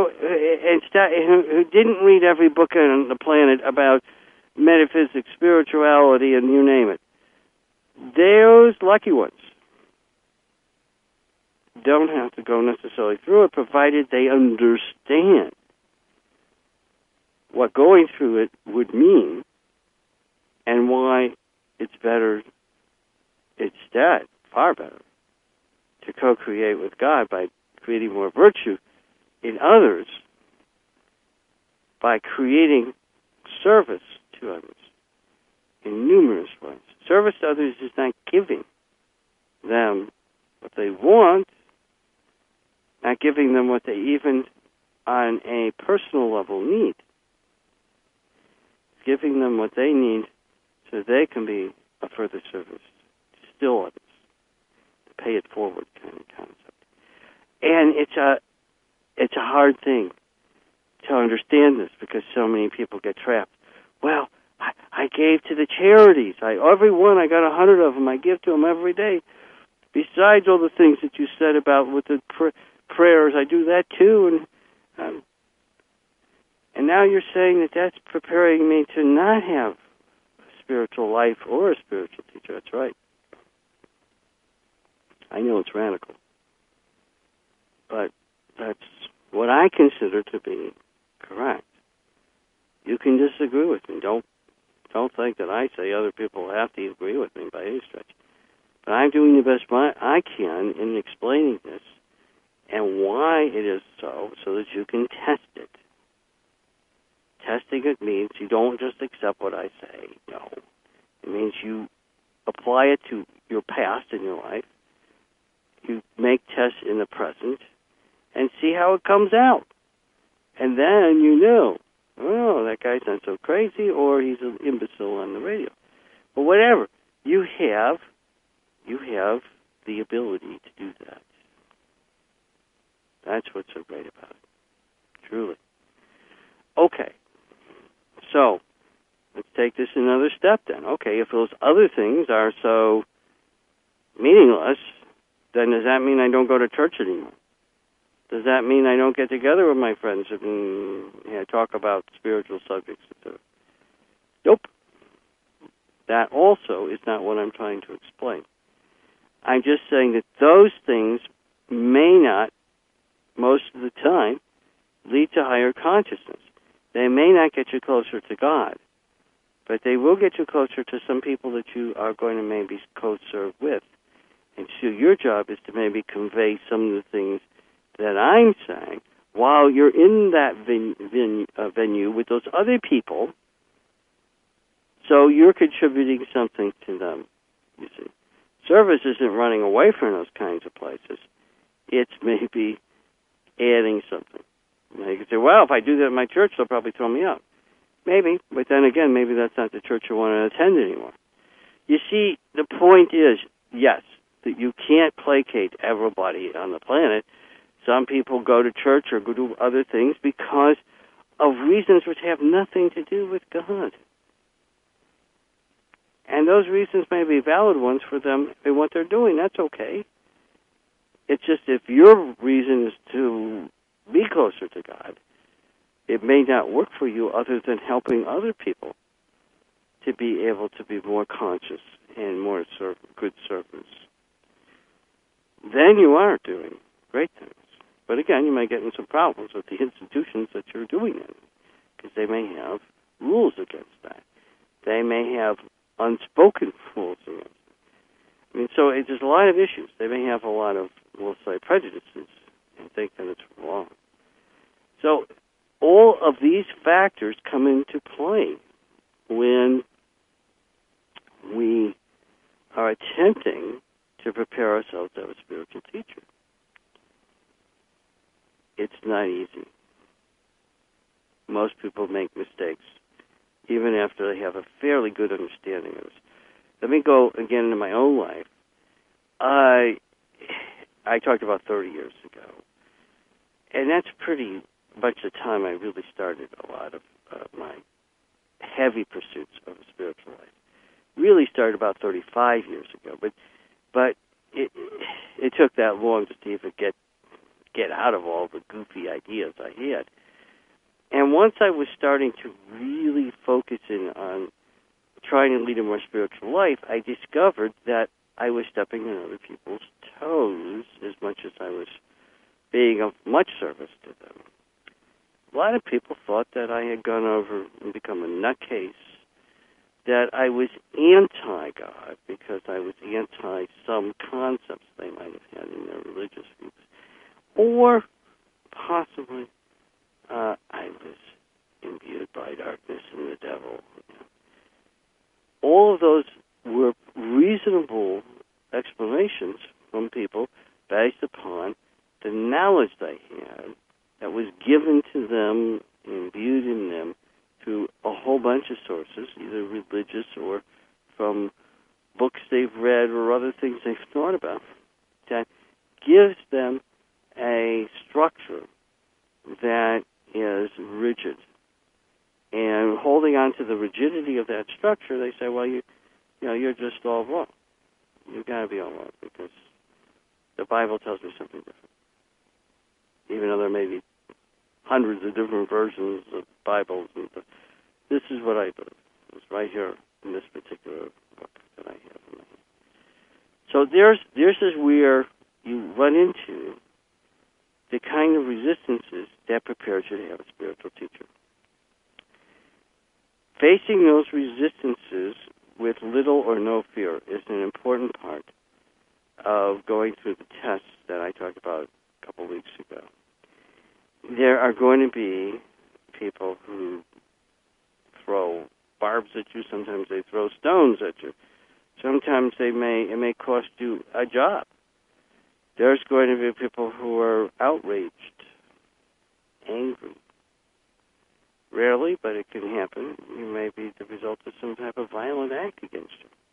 didn't read every book on the planet about metaphysics, spirituality, and you name it. Those lucky ones don't have to go necessarily through it, provided they understand what going through it would mean and why it's better, instead, far better, to co-create with God by creating more virtue in others, by creating service to others in numerous ways. Service to others is not giving them what they want, not giving them what they even on a personal level need. It's giving them what they need so they can be a further service to still others, to pay it forward kind of concept. And it's a hard thing to understand this because so many people get trapped. Well, I gave to the charities. Every one, I got 100 of them. I give to them every day. Besides all the things that you said about with the prayers, I do that too. And now you're saying that that's preparing me to not have a spiritual life or a spiritual teacher. That's right. I know it's radical, but that's what I consider to be correct. You can disagree with me. Don't think that I say other people have to agree with me by any stretch. But I'm doing the best I can in explaining this and why it is so that you can test it. Testing it means you don't just accept what I say. No. It means you apply it to your past in your life. You make tests in the present and see how it comes out. And then you know, oh, that guy's not so crazy, or he's an imbecile on the radio. But whatever. You have the ability to do that. That's what's so great about it. Truly. Okay. So, let's take this another step then. Okay, if those other things are so meaningless, then does that mean I don't go to church anymore? Does that mean I don't get together with my friends and talk about spiritual subjects? Nope. That also is not what I'm trying to explain. I'm just saying that those things may not, most of the time, lead to higher consciousness. They may not get you closer to God, but they will get you closer to some people that you are going to maybe co-serve with. And so your job is to maybe convey some of the things that I'm saying while you're in that venue with those other people, so you're contributing something to them, you see. Service isn't running away from those kinds of places. It's maybe adding something. You can say, well, if I do that at my church, they'll probably throw me out. Maybe, but then again, maybe that's not the church you want to attend anymore. You see, the point is, yes, that you can't placate everybody on the planet. Some people go to church or go do other things because of reasons which have nothing to do with God. And those reasons may be valid ones for them in what they're doing. That's okay. It's just if your reason is to be closer to God, it may not work for you other than helping other people to be able to be more conscious and more good servants. Then you are doing great things. But again, you may get into some problems with the institutions that you're doing it in, because they may have rules against that. They may have unspoken rules against it. I mean, so there's a lot of issues. They may have a lot of, we'll say, prejudices and think that it's wrong. So all of these factors come into play when we are attempting to prepare ourselves to have a spiritual teacher. It's not easy. Most people make mistakes, even after they have a fairly good understanding of this. Let me go again into my own life. I talked about 30 years ago, and that's pretty much the time I really started a lot of my heavy pursuits of a spiritual life. Really started about 35 years ago, but it took that long just to even get out of all the goofy ideas I had. And once I was starting to really focus in on trying to lead a more spiritual life, I discovered that I was stepping on other people's toes as much as I was being of much service to them. A lot of people thought that I had gone over and become a nutcase, that I was anti-God because I was anti some concepts they might have had in their religious views. Or possibly I was imbued by darkness and the devil. All of those were reasonable explanations from people based upon the knowledge they had that was given to them, imbued in them, through a whole bunch of sources, either religious or from books they've read or other things they've thought about, that gives them a structure that is rigid. And holding on to the rigidity of that structure, they say, well, you're just all wrong. You've got to be all wrong because the Bible tells me something different. Even though there may be hundreds of different versions of Bibles, and this is what I believe. It's right here in this particular book that I have in my hand. So this is where you run into the kind of resistances that prepares you to have a spiritual teacher. Facing those resistances with little or no fear is an important part of going through the tests that I talked about a couple of weeks ago. There are going to be people who throw barbs at you. Sometimes they throw stones at you. Sometimes it may cost you a job. There's going to be people who are outraged, angry. Rarely, but it can happen. You may be the result of some type of violent act against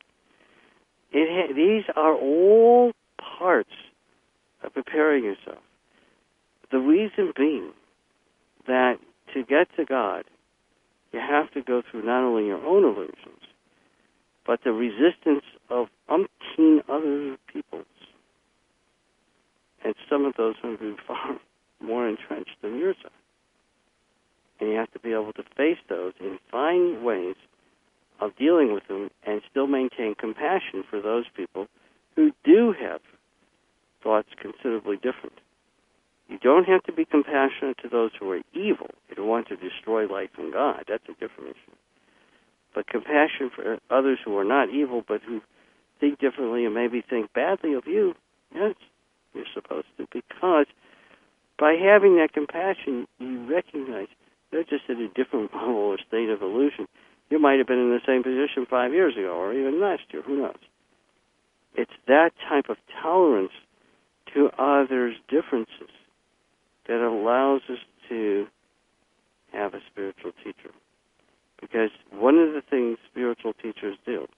you. These are all parts of preparing yourself. The reason being that to get to God, you have to go through not only your own illusions, but the resistance of umpteen other people's. And some of those will be far more entrenched than yours are. And you have to be able to face those and find ways of dealing with them and still maintain compassion for those people who do have thoughts considerably different. You don't have to be compassionate to those who are evil, who want to destroy life and God. That's a different issue. But compassion for others who are not evil but who think differently and maybe think badly of you, yes, you're supposed to, because by having that compassion, you recognize they're just at a different level or state of illusion. You might have been in the same position 5 years ago or even last year. Who knows? It's that type of tolerance to others' differences that allows us to have a spiritual teacher. Because one of the things spiritual teachers do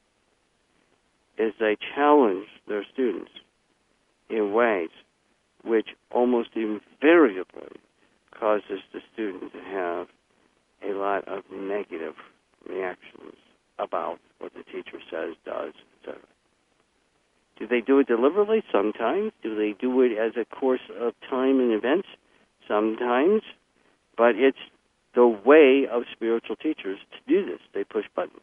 is they challenge their students in ways which almost invariably causes the student to have a lot of negative reactions about what the teacher says, does, etc. Do they do it deliberately? Sometimes. Do they do it as a course of time and events? Sometimes. But it's the way of spiritual teachers to do this. They push buttons.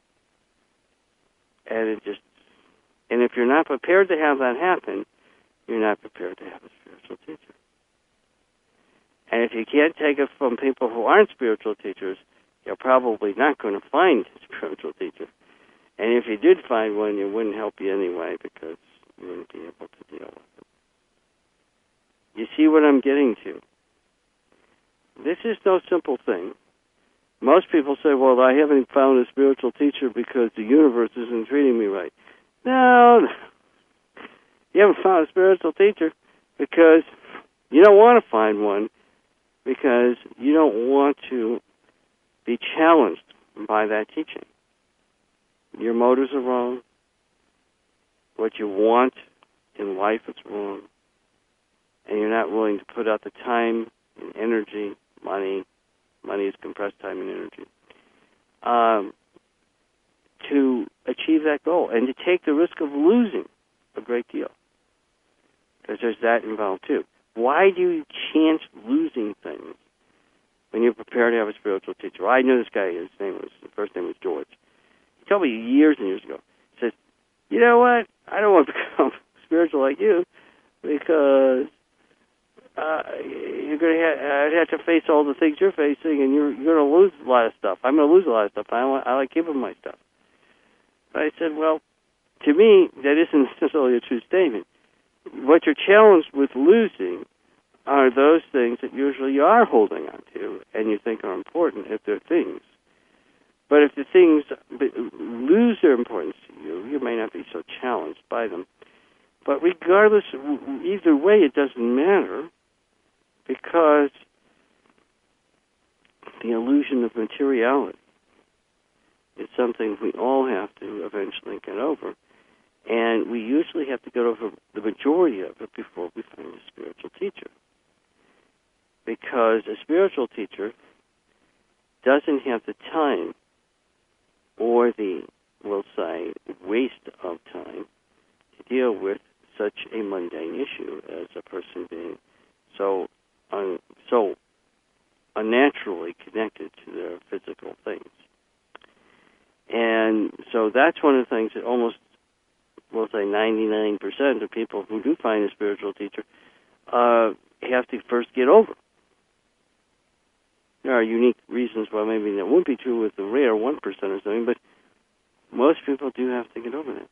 And if you're not prepared to have that happen, you're not prepared to have a spiritual teacher. And if you can't take it from people who aren't spiritual teachers, you're probably not going to find a spiritual teacher. And if you did find one, it wouldn't help you anyway because you wouldn't be able to deal with it. You see what I'm getting to? This is no simple thing. Most people say, well, I haven't found a spiritual teacher because the universe isn't treating me right. No. You haven't found a spiritual teacher because you don't want to find one, because you don't want to be challenged by that teaching. Your motives are wrong. What you want in life is wrong. And you're not willing to put out the time and energy, money is compressed time and energy, to achieve that goal and to take the risk of losing a great deal. Because there's that involved too. Why do you chance losing things when you're prepared to have a spiritual teacher? Well, I know this guy, his first name was George. He told me years and years ago, he says, you know what, I don't want to become spiritual like you because you're going to have to face all the things you're facing and you're going to lose a lot of stuff. I'm going to lose a lot of stuff. I like keeping my stuff. But I said, well, to me, that isn't necessarily a true statement. What you're challenged with losing are those things that usually you are holding on to and you think are important if they're things. But if the things lose their importance to you, you may not be so challenged by them. But regardless, either way, it doesn't matter because the illusion of materiality is something we all have to eventually get over. And we usually have to get over the majority of it before we find a spiritual teacher. Because a spiritual teacher doesn't have the time or the, we'll say, waste of time to deal with such a mundane issue as a person being so unnaturally connected to their physical things. And that's one of the things that almost, we'll say 99% of people who do find a spiritual teacher have to first get over. There are unique reasons why maybe that wouldn't be true with the rare 1% or something, but most people do have to get over that.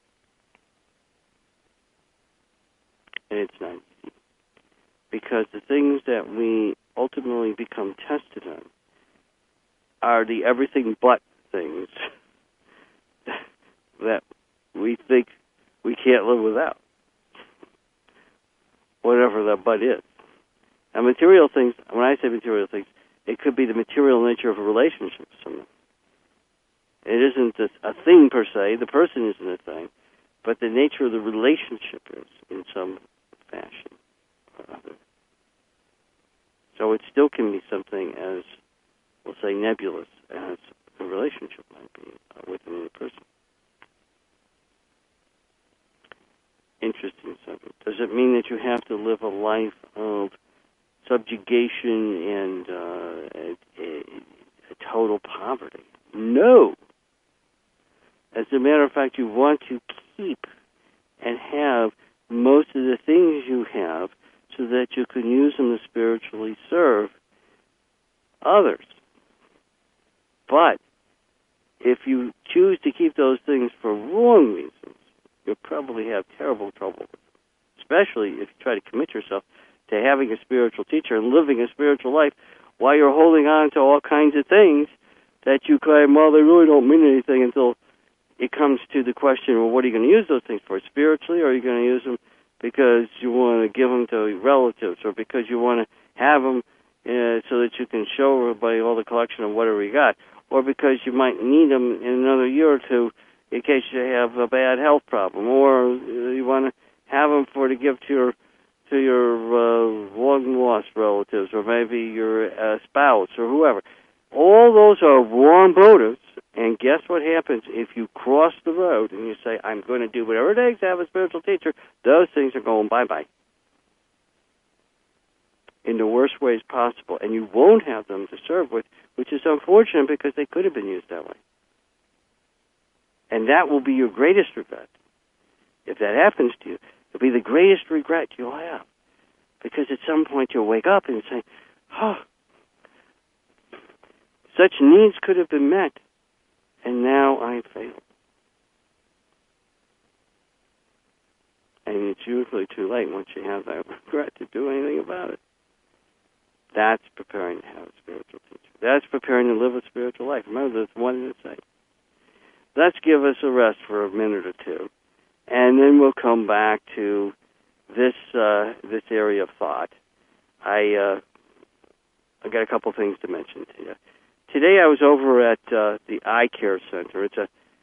And it's not easy. Because the things that we ultimately become tested on are the everything but things that we think we can't live without. Whatever that but is. And material things, when I say material things, it could be the material nature of a relationship with someone. It isn't a thing per se, the person isn't a thing, but the nature of the relationship is in some fashion or other. So it still can be something as, we'll say, nebulous as a relationship might be with another person. Interesting subject. Does it mean that you have to live a life of subjugation and a total poverty? No. As a matter of fact, you want to keep and have most of the things you have so that you can use them to spiritually serve others. But if you choose to keep those things for wrong reasons, you'll probably have terrible trouble with them, especially if you try to commit yourself to having a spiritual teacher and living a spiritual life while you're holding on to all kinds of things that you claim, well, they really don't mean anything, until it comes to the question, well, what are you going to use those things for? Spiritually, or are you going to use them because you want to give them to relatives, or because you want to have them so that you can show everybody all the collection of whatever you got, or because you might need them in another year or two in case you have a bad health problem, or you want to have them to give to your long-lost relatives, or maybe your spouse, or whoever. All those are wrong motives, and guess what happens if you cross the road and you say, I'm going to do whatever it takes to have a spiritual teacher? Those things are going bye-bye in the worst ways possible, and you won't have them to serve with, which is unfortunate because they could have been used that way. And that will be your greatest regret. If that happens to you, it'll be the greatest regret you'll have. Because at some point you'll wake up and say, oh, such needs could have been met, and now I failed. And it's usually too late once you have that regret to do anything about it. That's preparing to have a spiritual teacher. That's preparing to live a spiritual life. Remember, there's one in the same. Let's give us a rest for a minute or two, and then we'll come back to this area of thought. I got a couple things to mention to you. Today I was over at the Eye Care Center. It's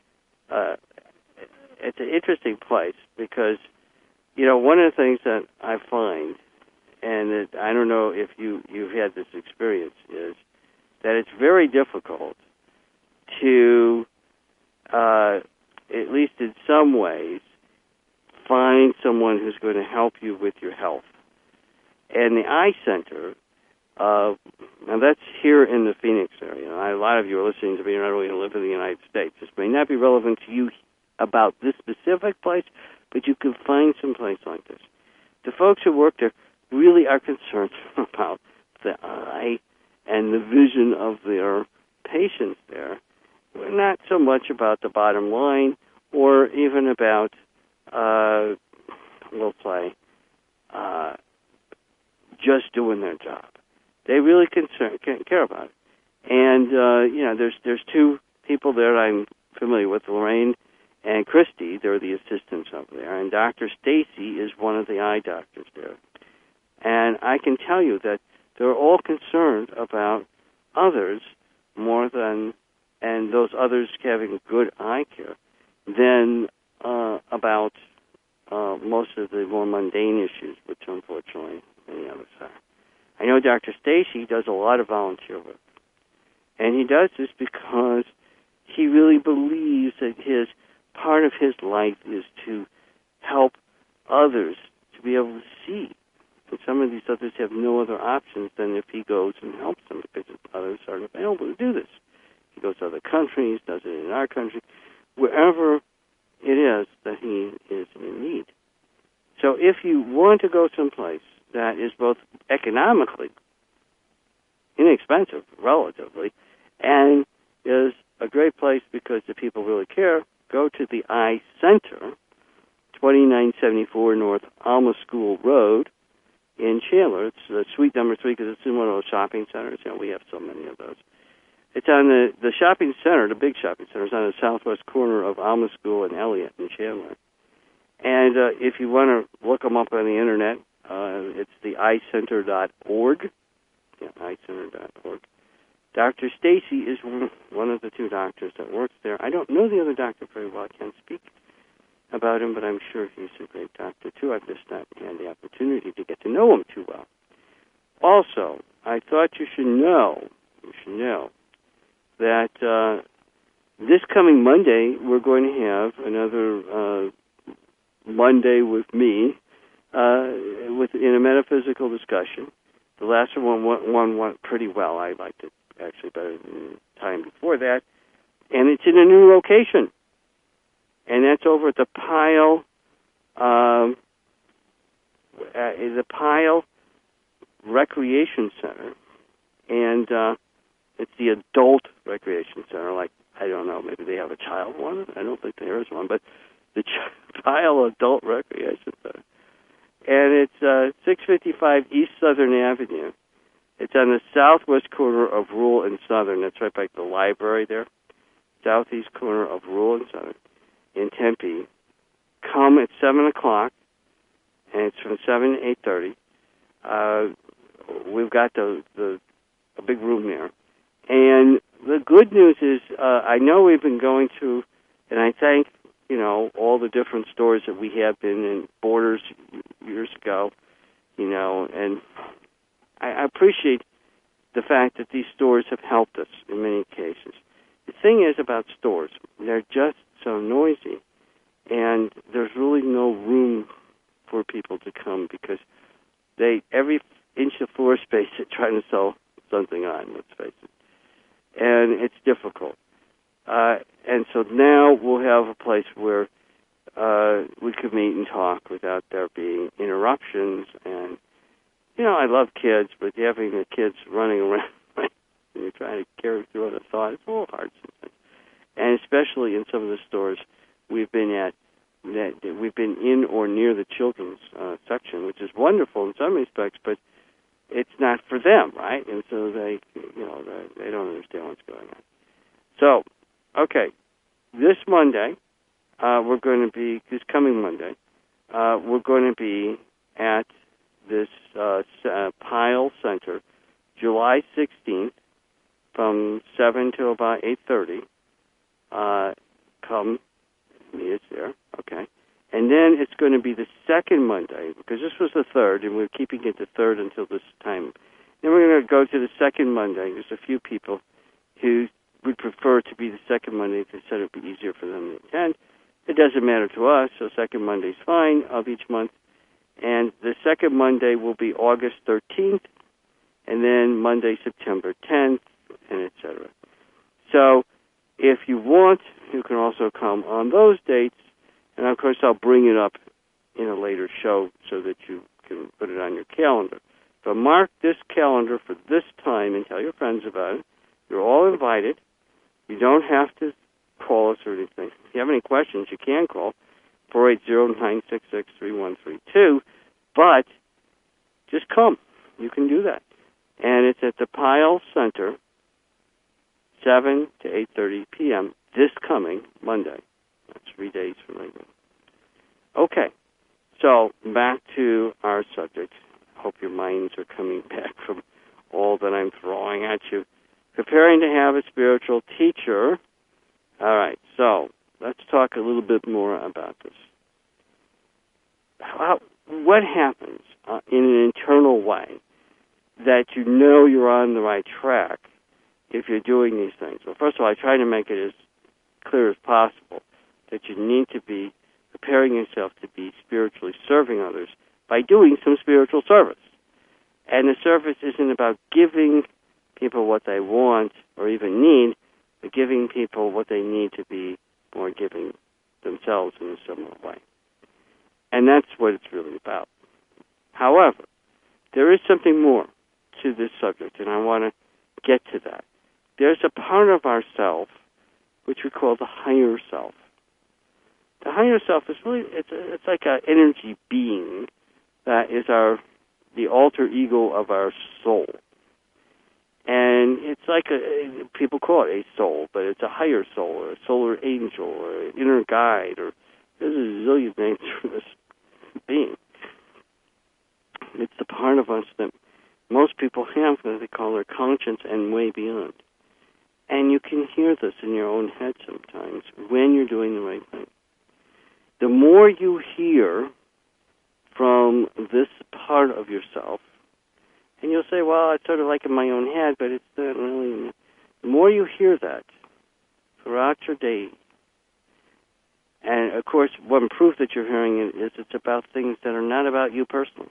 an interesting place because, you know, one of the things that I find, and I don't know if you've had this experience, is that it's very difficult to, at least in some ways, find someone who's going to help you with your health. And the Eye Center, now that's here in the Phoenix area. A lot of you are listening to me, you're not really going to live in the United States. This may not be relevant to you about this specific place, but you can find some place like this. The folks who work there really are concerned about the eye and the vision of their patients there. We're not so much about the bottom line or even about, we'll say, just doing their job. They really care about it. And, you know, there's two people there I'm familiar with, Lorraine and Christy. They're the assistants over there. And Dr. Stacy is one of the eye doctors there. And I can tell you that they're all concerned about others more than, and those others having good eye care, than about most of the more mundane issues, which unfortunately many others are. I know Dr. Stacy does a lot of volunteer work. And he does this because he really believes that part of his life is to help others to be able to see. And some of these others have no other options than if he goes and helps them, because others aren't available to do this. He goes to other countries, does it in our country. wherever it is that he is in need. So if you want to go someplace that is both economically inexpensive, relatively, and is a great place because the people really care, go to the Eye Center, 2974 North Alma School Road in Chandler. It's suite number 3 because it's in one of those shopping centers. We have so many of those. It's on the shopping center, the big shopping center. It's on the southwest corner of Alma School and Elliott in Chandler. And if you want to look them up on the Internet, it's the eyecenter.org. Yeah, eyecenter.org. Dr. Stacy is one of the 2 doctors that works there. I don't know the other doctor very well. I can't speak about him, but I'm sure he's a great doctor, too. I've just not had the opportunity to get to know him too well. Also, I thought you should know that this coming Monday, we're going to have another Monday with me in a metaphysical discussion. The last one went pretty well. I liked it actually better than the time before that. And it's in a new location. And that's over at the Pyle Recreation Center. And it's the Adult Recreation Center. Like, I don't know, maybe they have a child one. I don't think there is one. But the Pyle Adult Recreation Center. And it's 655 East Southern Avenue. It's on the southwest corner of Rural and Southern. That's right by the library there. Southeast corner of Rural and Southern in Tempe. Come at 7 o'clock, and it's from 7 to 8:30. We've got a big room there. And the good news is I know we've been going to, and I thank all the different stores that we have been in, Borders years ago, and I appreciate the fact that these stores have helped us in many cases. The thing is about stores, they're just so noisy, and there's really no room for people to come because every inch of floor space they're trying to sell something on, let's face it. And it's difficult. And so now we'll have a place where we could meet and talk without there being interruptions. And, I love kids, but having the kids running around and you're trying to carry through on a thought, it's a little hard sometimes. And especially in some of the stores we've been at, that we've been in or near the children's section, which is wonderful in some respects, but it's not for them, right? And so they don't understand what's going on. So, okay, this Monday, this coming Monday, we're going to be at this Pyle Center, July 16th, from 7 to about 8:30. Come meet us there, okay? And then it's going to be the second Monday, because this was the third, and we're keeping it the third until this time. Then we're going to go to the second Monday. There's a few people who would prefer to be the second Monday. They said it would be easier for them to attend. It doesn't matter to us, so second Monday's fine of each month. And the second Monday will be August 13th, and then Monday, September 10th, and et cetera. So if you want, you can also come on those dates. And, of course, I'll bring it up in a later show so that you can put it on your calendar. So mark this calendar for this time and tell your friends about it. You're all invited. You don't have to call us or anything. If you have any questions, you can call 480-966-3132. But just come. You can do that. And it's at the Pyle Center, 7 to 8:30 p.m. this coming Monday. That's 3 days from right now. Okay, so back to our subject. Hope your minds are coming back from all that I'm throwing at you. Preparing to have a spiritual teacher. All right, so let's talk a little bit more about this. What happens in an internal way that you know you're on the right track if you're doing these things? Well, first of all, I try to make it as clear as possible that you need to be preparing yourself to be spiritually serving others by doing some spiritual service. And the service isn't about giving people what they want or even need, but giving people what they need to be or giving themselves in a similar way. And that's what it's really about. However, there is something more to this subject, and I want to get to that. There's a part of ourself which we call the higher self. The higher self is really, it's like an energy being that is the alter ego of our soul. And it's like people call it a soul, but it's a higher soul, or a solar angel, or an inner guide, or there's a zillion names for this being. It's the part of us that most people have that they call their conscience and way beyond. And you can hear this in your own head sometimes when you're doing the right thing. The more you hear from this part of yourself, and you'll say, well, it's sort of like in my own head, but it's not really. The more you hear that throughout your day, and of course, one proof that you're hearing it is it's about things that are not about you personally.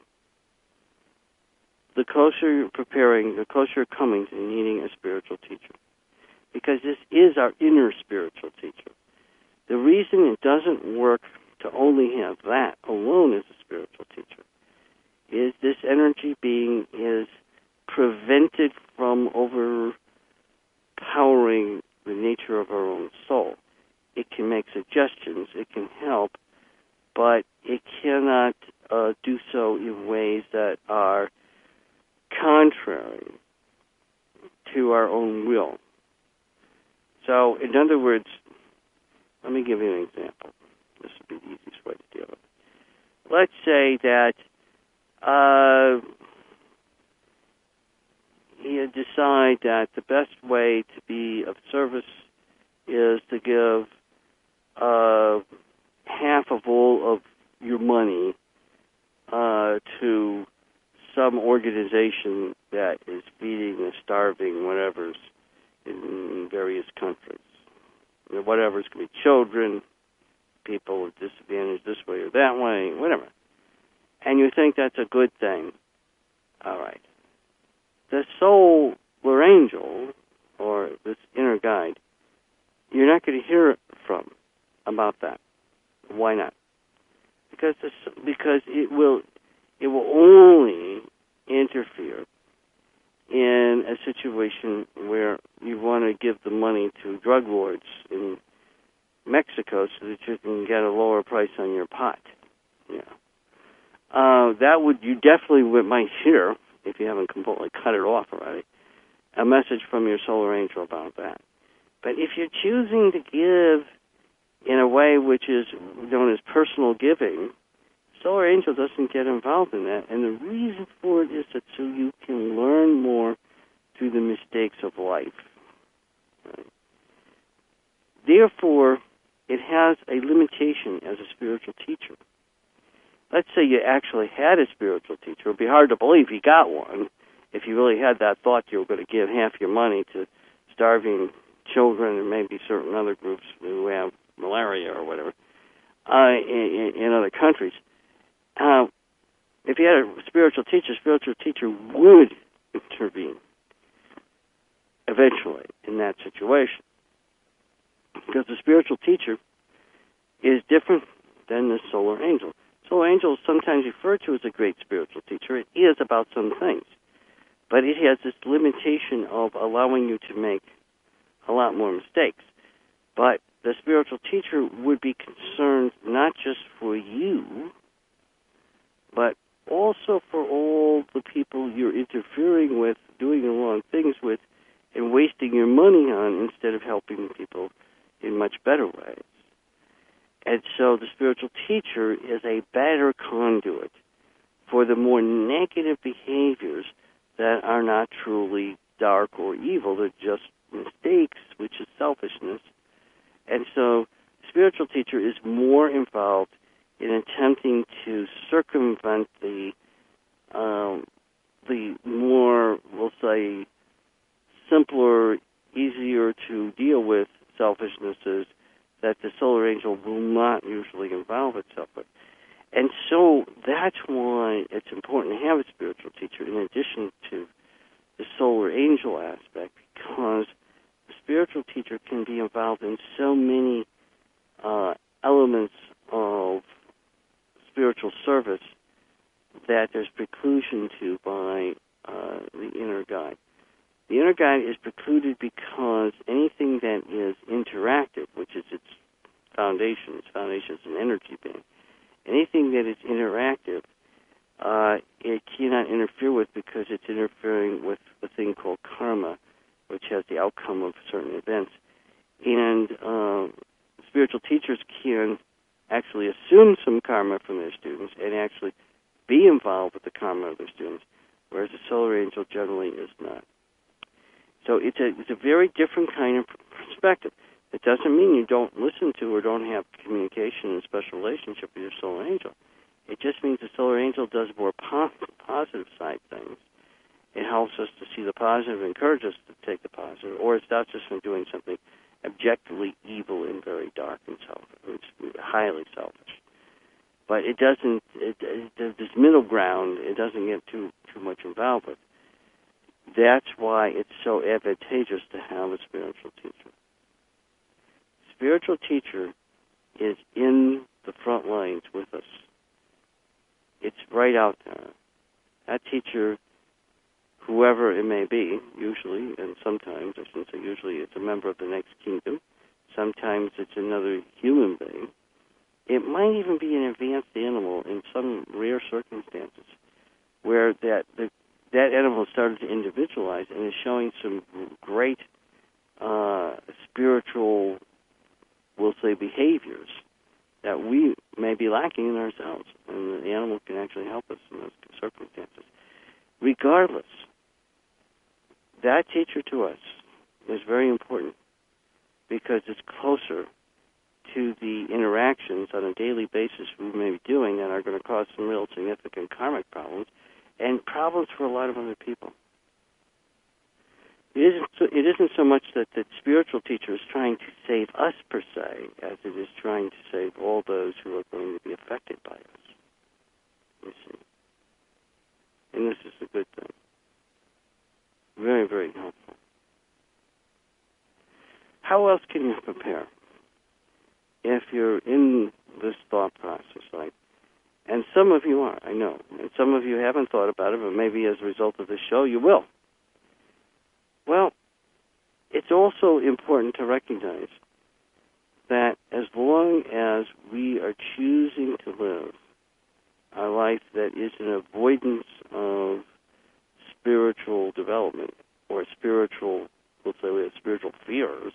The closer you're preparing, the closer you're coming to needing a spiritual teacher. Because this is our inner spiritual teacher. The reason it doesn't work to only have that alone as a spiritual teacher is this energy being is prevented from overpowering the nature of our own soul. It can make suggestions, it can help, but it cannot do so in ways that are contrary to our own will. So, in other words, let me give you an example. This would be the easiest way to deal with it. Let's say that you decide that the best way to be of service is to give half of all of your money to some organization that is feeding the starving whatever's in various countries. Whatever's going to be children, people with disadvantage this way or that way, whatever. And you think that's a good thing. All right. The soul or angel, or this inner guide, you're not going to hear from about that. Why not? Because it will only interfere in a situation where you want to give the money to drug lords in Mexico so that you can get a lower price on your pot. Yeah. You definitely might hear, if you haven't completely cut it off already, a message from your solar angel about that. But if you're choosing to give in a way which is known as personal giving, solar angel doesn't get involved in that, and the reason for it is that so you can learn more through the mistakes of life. Right? Therefore, it has a limitation as a spiritual teacher. Let's say you actually had a spiritual teacher. It would be hard to believe you got one if you really had that thought you were going to give half your money to starving children and maybe certain other groups who have malaria or whatever in other countries. If you had a spiritual teacher would intervene eventually in that situation. Because the spiritual teacher is different than the solar angel. Solar angel is sometimes referred to as a great spiritual teacher. It is about some things. But it has this limitation of allowing you to make a lot more mistakes. But the spiritual teacher would be concerned not just for you, but also for all the people you're interfering with, doing the wrong things with, and wasting your money on instead of helping people in much better ways. And so the spiritual teacher is a better conduit for the more negative behaviors that are not truly dark or evil. They're just mistakes, which is selfishness. And so the spiritual teacher is more involved in attempting to circumvent the more, we'll say, simpler, easier to deal with selfishnesses that the solar angel will not usually involve itself with. And so that's why it's important to have a spiritual teacher in addition to the solar angel aspect, because the spiritual teacher can be involved in so many service that there's preclusion to by the inner guide. The inner guide is precluded because anything that is interactive, which is its foundation is an energy being, anything that is interactive, it cannot interfere with because it's interfering with a thing called karma, which has the outcome of certain events. And spiritual teachers can actually assume some karma from their students and actually be involved with the karma of their students, whereas a solar angel generally is not. So it's a very different kind of perspective. It doesn't mean you don't listen to or don't have communication and special relationship with your solar angel. It just means the solar angel does more positive side things. It helps us to see the positive, encourages us to take the positive, or it stops us from doing something objectively evil and very dark and selfish, highly selfish. But it doesn't. This middle ground, it doesn't get too much involved with. That's why it's so advantageous to have a spiritual teacher. Spiritual teacher is in the front lines with us. It's right out there. That teacher, whoever it may be, usually, and sometimes, I shouldn't say usually, it's a member of the next kingdom. Sometimes it's another human being. It might even be an advanced animal in some rare circumstances where that animal started to individualize and is showing some great spiritual, we'll say, behaviors that we may be lacking in ourselves, and the animal can actually help us in those circumstances. Regardless, that teacher to us is very important because it's closer to the interactions on a daily basis we may be doing that are going to cause some real significant karmic problems and problems for a lot of other people. It isn't so much that the spiritual teacher is trying to save us per se as it is trying to save all those who are going to be affected by us. You see. And this is a good thing. Very, very helpful. How else can you prepare if you're in this thought process? And some of you are, I know. And some of you haven't thought about it, but maybe as a result of this show you will. Well, it's also important to recognize that as long as we are choosing to live a life that is an avoidance of spiritual development or spiritual, let's say we have spiritual fears,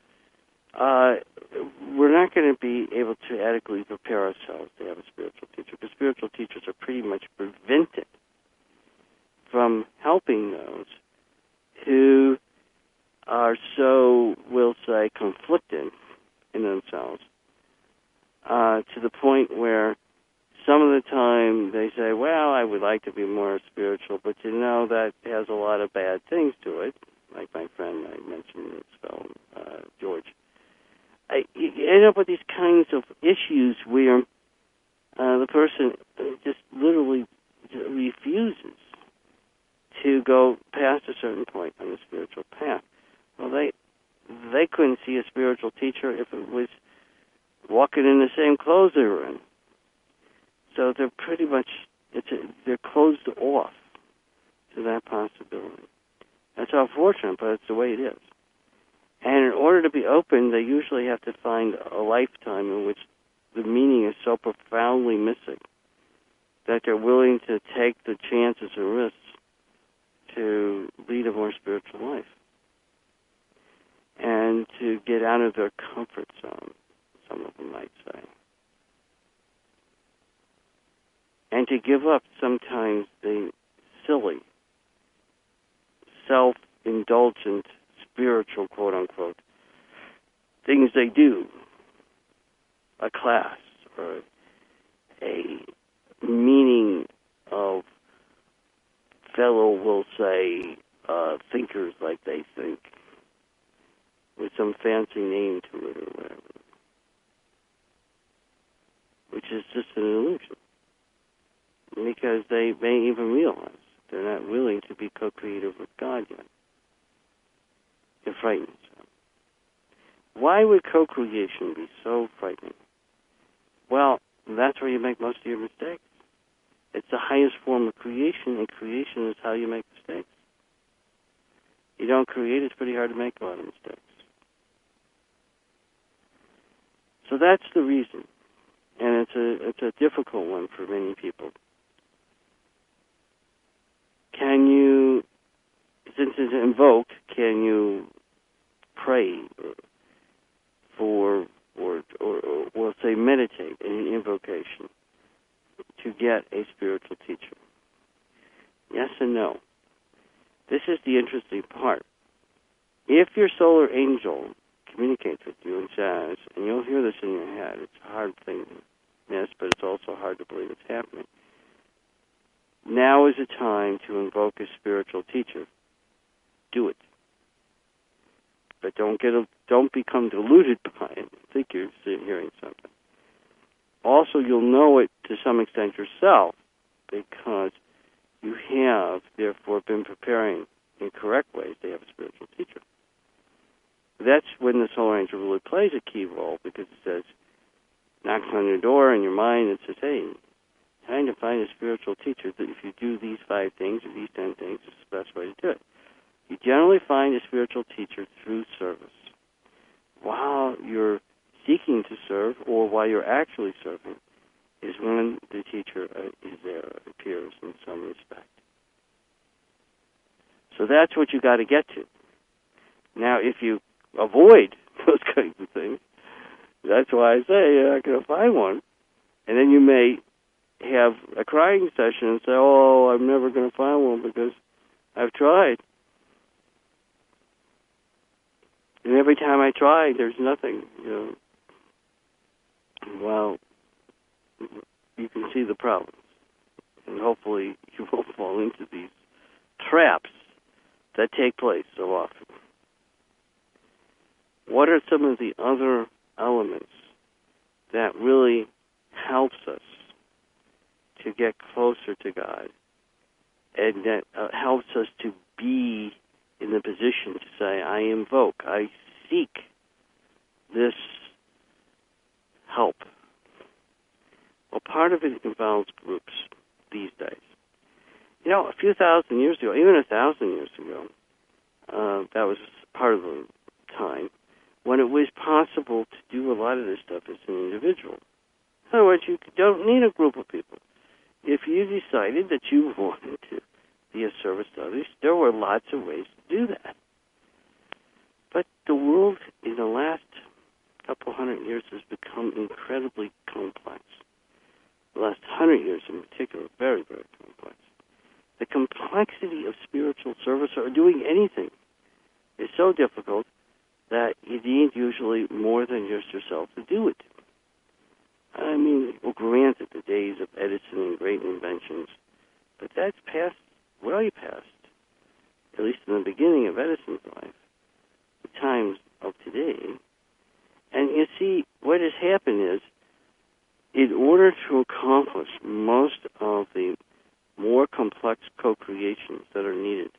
we're not going to be able to adequately prepare ourselves to have a spiritual teacher, because spiritual teachers are pretty much prevented from helping those who are so, we'll say, conflicted in themselves to the point where some of the time they say, well, I would like to be more spiritual, but that has a lot of bad things to it, like my friend I mentioned, this fellow, George. You end up with these kinds of issues where the person just literally refuses to go past a certain point on the spiritual path. Well, they couldn't see a spiritual teacher if it was walking in the same clothes they were in. So they're pretty much, they're closed off to that possibility. That's unfortunate, but it's the way it is. And in order to be open, they usually have to find a lifetime in which the meaning is so profoundly missing that they're willing to take the chances and risks to lead a more spiritual life and to get out of their comfort zone, some of them might say, and to give up sometimes the silly, self-indulgent, spiritual, quote-unquote, things they do, a class or a meaning of fellow, will say, thinkers like they think, with some fancy name to it or whatever, which is just an illusion, because they may even realize they're not willing to be co-creative with God yet. It frightens them. Why would co-creation be so frightening? Well, that's where you make most of your mistakes. the highest form of creation, and creation is how you make mistakes. You don't create, it's pretty hard to make a lot of mistakes. So that's the reason. And it's a difficult one for many people. Can you, since it's invoked, can you pray for, or we'll say meditate in an invocation to get a spiritual teacher? Yes and no. This is the interesting part. If your solar angel communicates with you and says, and you'll hear this in your head, it's a hard thing to miss, but it's also hard to believe it's happening. Now is the time to invoke a spiritual teacher. Do it. But don't become deluded by it. Think you're hearing something. Also, you'll know it to some extent yourself because you have, therefore, been preparing in correct ways to have a spiritual teacher. That's when the solar angel really plays a key role because it says, knocks on your door in your mind and says, hey, trying to find a spiritual teacher that if you do these 5 things or these 10 things, it's the best way to do it. You generally find a spiritual teacher through service. While you're seeking to serve or while you're actually serving is when the teacher is there, appears in some respect. So that's what you got to get to. Now, if you avoid those kinds of things, that's why I say you're not going to find one. And then you may have a crying session and say, oh, I'm never going to find one because I've tried. And every time I try, there's nothing, Well, you can see the problems. And hopefully you won't fall into these traps that take place so often. What are some of the other elements that really helps us to get closer to God and that helps us to be in the position to say, I invoke, I seek this help? Well, part of it involves groups these days. A few thousand years ago, even 1,000 years ago, that was part of the time when it was possible to do a lot of this stuff as an individual. In other words, you don't need a group of people. If you decided that you wanted to be of service to others, there were lots of ways to do that. But the world in the last couple hundred years has become incredibly complex. The last 100 years in particular, very, very complex. The complexity of spiritual service or doing anything is so difficult that you need usually more than just yourself to do it. I mean, well, granted, the days of Edison and great inventions, but that's way past, at least in the beginning of Edison's life, the times of today. And you see, what has happened is, in order to accomplish most of the more complex co-creations that are needed,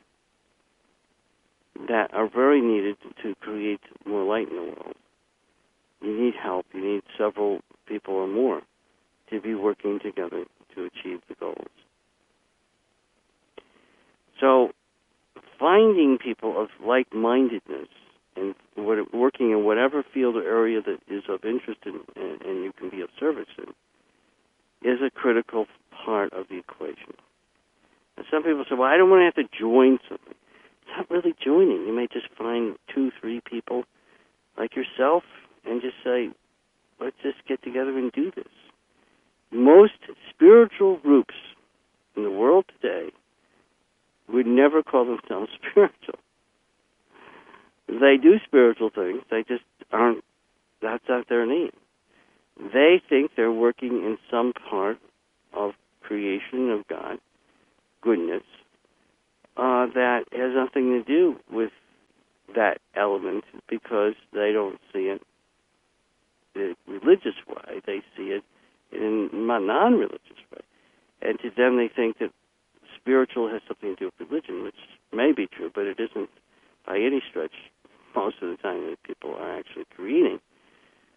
that are very needed to create more light in the world, you need help. You need several people or more to be working together to achieve the goals. So finding people of like-mindedness and working in whatever field or area that is of interest and you can be of service in is a critical part of the equation. And some people say, well, I don't want to have to join something. It's not really joining. You may just find 2-3 people like yourself and just say, let's just get together and do this. Most spiritual groups in the world today would never call themselves spiritual. They do spiritual things, they just aren't, that's not their name. They think they're working in some part of creation of God, goodness, that has nothing to do with that element because they don't see it the religious way, they see it in a non-religious way. And to them they think that spiritual has something to do with religion, which may be true, but it isn't by any stretch most of the time that people are actually creating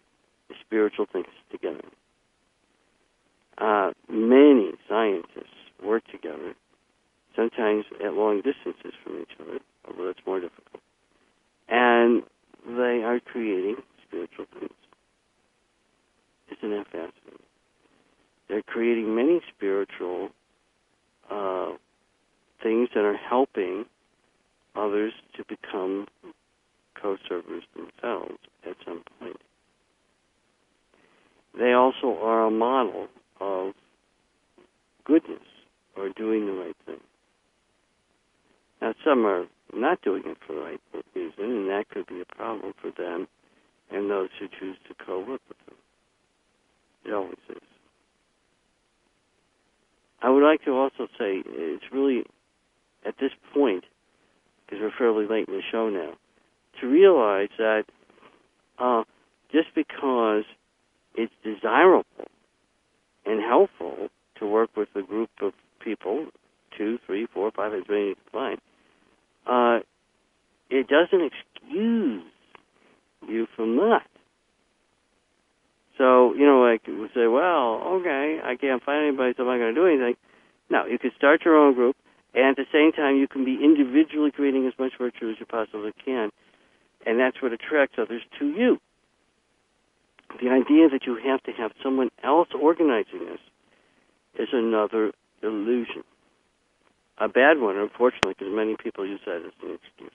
spiritual things together. Many scientists creating many spiritual things that are helping others to become co-servers themselves at some point. They also are a model of goodness or doing the right thing. Now, some are not doing it for the right reason, and that could be a problem for them and those who choose to co-work with them. It always is. I would like to also say it's really, at this point, because we're fairly late in the show now, to realize that just because it's desirable and helpful to work with a group of people, 2, 3, 4, 5, as many as you can find, it doesn't excuse you from that. So, like we say, well, okay, I can't find anybody, so I'm not going to do anything. No, you can start your own group, and at the same time, you can be individually creating as much virtue as you possibly can, and that's what attracts others to you. The idea that you have to have someone else organizing this is another illusion. A bad one, unfortunately, because many people use that as an excuse.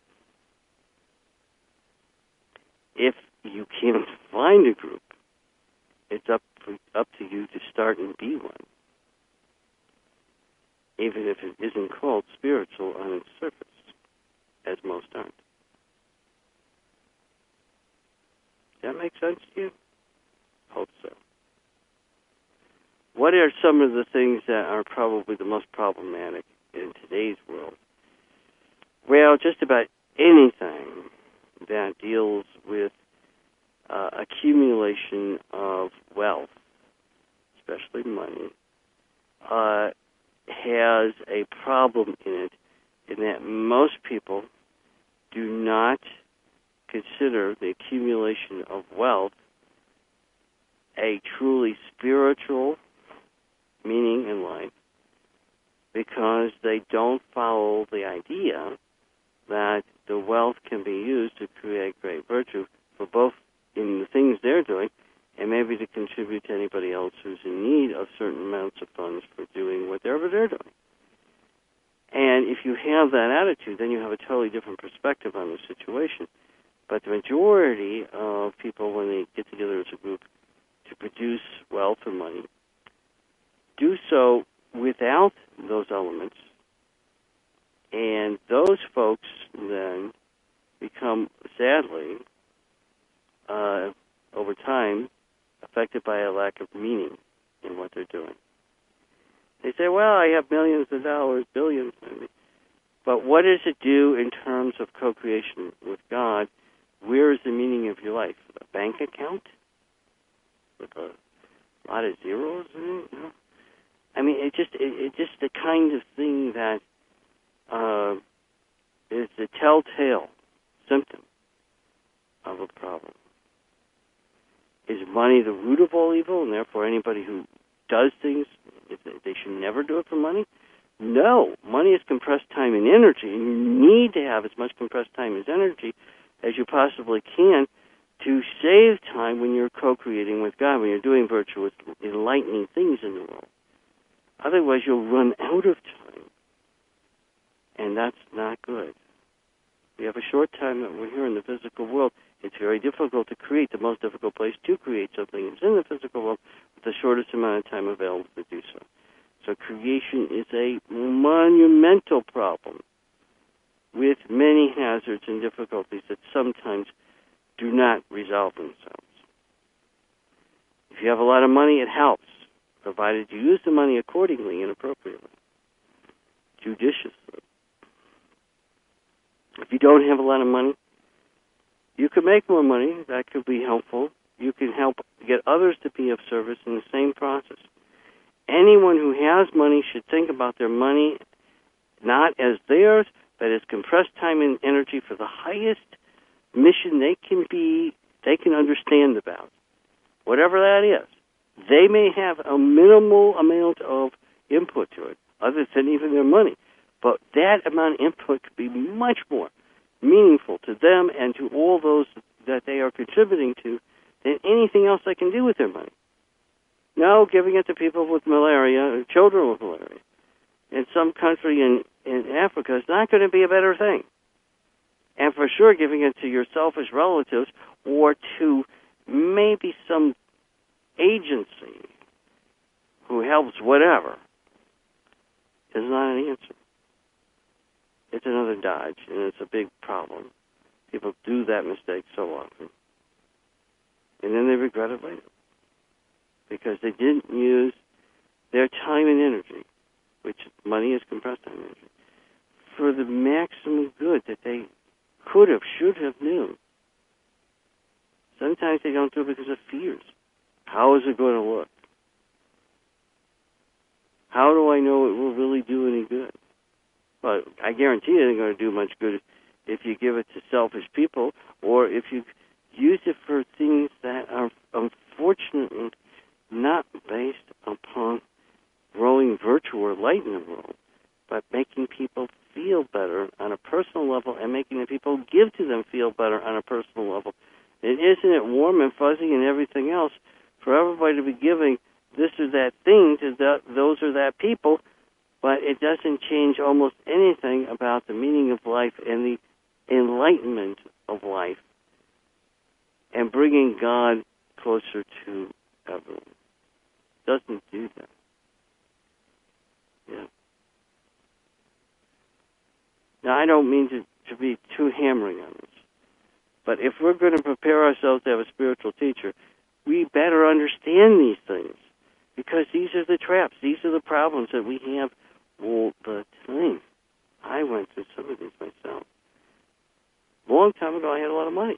If you can't find a group, it's up to you to start and be one, even if it isn't called spiritual on its surface, as most aren't. Does that make sense to you? Hope so. What are some of the things that are probably the most problematic in today's world? Well, just about anything that deals with accumulation of wealth, especially money, has a problem in it, in that most people do not consider the accumulation of wealth a truly spiritual meaning in life, because they don't follow the idea that the wealth can be used to create great virtue for both in the things they're doing and maybe to contribute to anybody else who's in need of certain amounts of funds for doing whatever they're doing. And if you have that attitude, then you have a totally different perspective on the situation. But the majority of people, when they get together as a group to produce wealth or money, do so without those elements. And those folks then become, sadly, over time, affected by a lack of meaning in what they're doing. They say, well, I have millions of dollars, billions maybe. But what does it do in terms of co-creation with God? Where is the meaning of your life? A bank account with a lot of zeros in it? I mean, it's just the kind of thing that is the telltale symptom of a problem. Is money the root of all evil, and therefore anybody who does things, they should never do it for money? No. Money is compressed time and energy, and you need to have as much compressed time as energy as you possibly can to save time when you're co-creating with God, when you're doing virtuous, enlightening things in the world. Otherwise, you'll run out of time, and that's not good. We have a short time that we're here in the physical world. It's very difficult to create. The most difficult place to create something is in the physical world with the shortest amount of time available to do so. So creation is a monumental problem with many hazards and difficulties that sometimes do not resolve themselves. If you have a lot of money, it helps, provided you use the money accordingly and appropriately, judiciously. If you don't have a lot of money, you could make more money. That could be helpful. You can help get others to be of service in the same process. Anyone who has money should think about their money not as theirs, but as compressed time and energy for the highest mission they can understand about. Whatever that is. They may have a minimal amount of input to it, other than even their money. But that amount of input could be much more meaningful to them and to all those that they are contributing to than anything else they can do with their money. No, giving it to people with malaria, children with malaria, in some country in Africa is not going to be a better thing. And for sure, giving it to your selfish relatives or to maybe some agency who helps whatever is not an answer. It's another dodge, and it's a big problem. People do that mistake so often. And then they regret it later because they didn't use their time and energy, which money is compressed time and energy, for the maximum good that they could have, should have known. Sometimes they don't do it because of fears. How is it going to look? How do I know it will really do any good? Well, I guarantee it ain't going to do much good if you give it to selfish people or if you use it for things that are unfortunately not based upon growing virtue or light in the world, but making people feel better on a personal level and making the people give to them feel better on a personal level. And isn't it warm and fuzzy and everything else for everybody to be giving this or that thing to those or that people, but it doesn't change almost anything about the meaning of life and the enlightenment of life and bringing God closer to everyone. Doesn't do that. Yeah. Now, I don't mean to be too hammering on this, but if we're going to prepare ourselves to have a spiritual teacher, we better understand these things, because these are the traps. These are the problems that we have all the time. I went through some of these myself. A long time ago, I had a lot of money,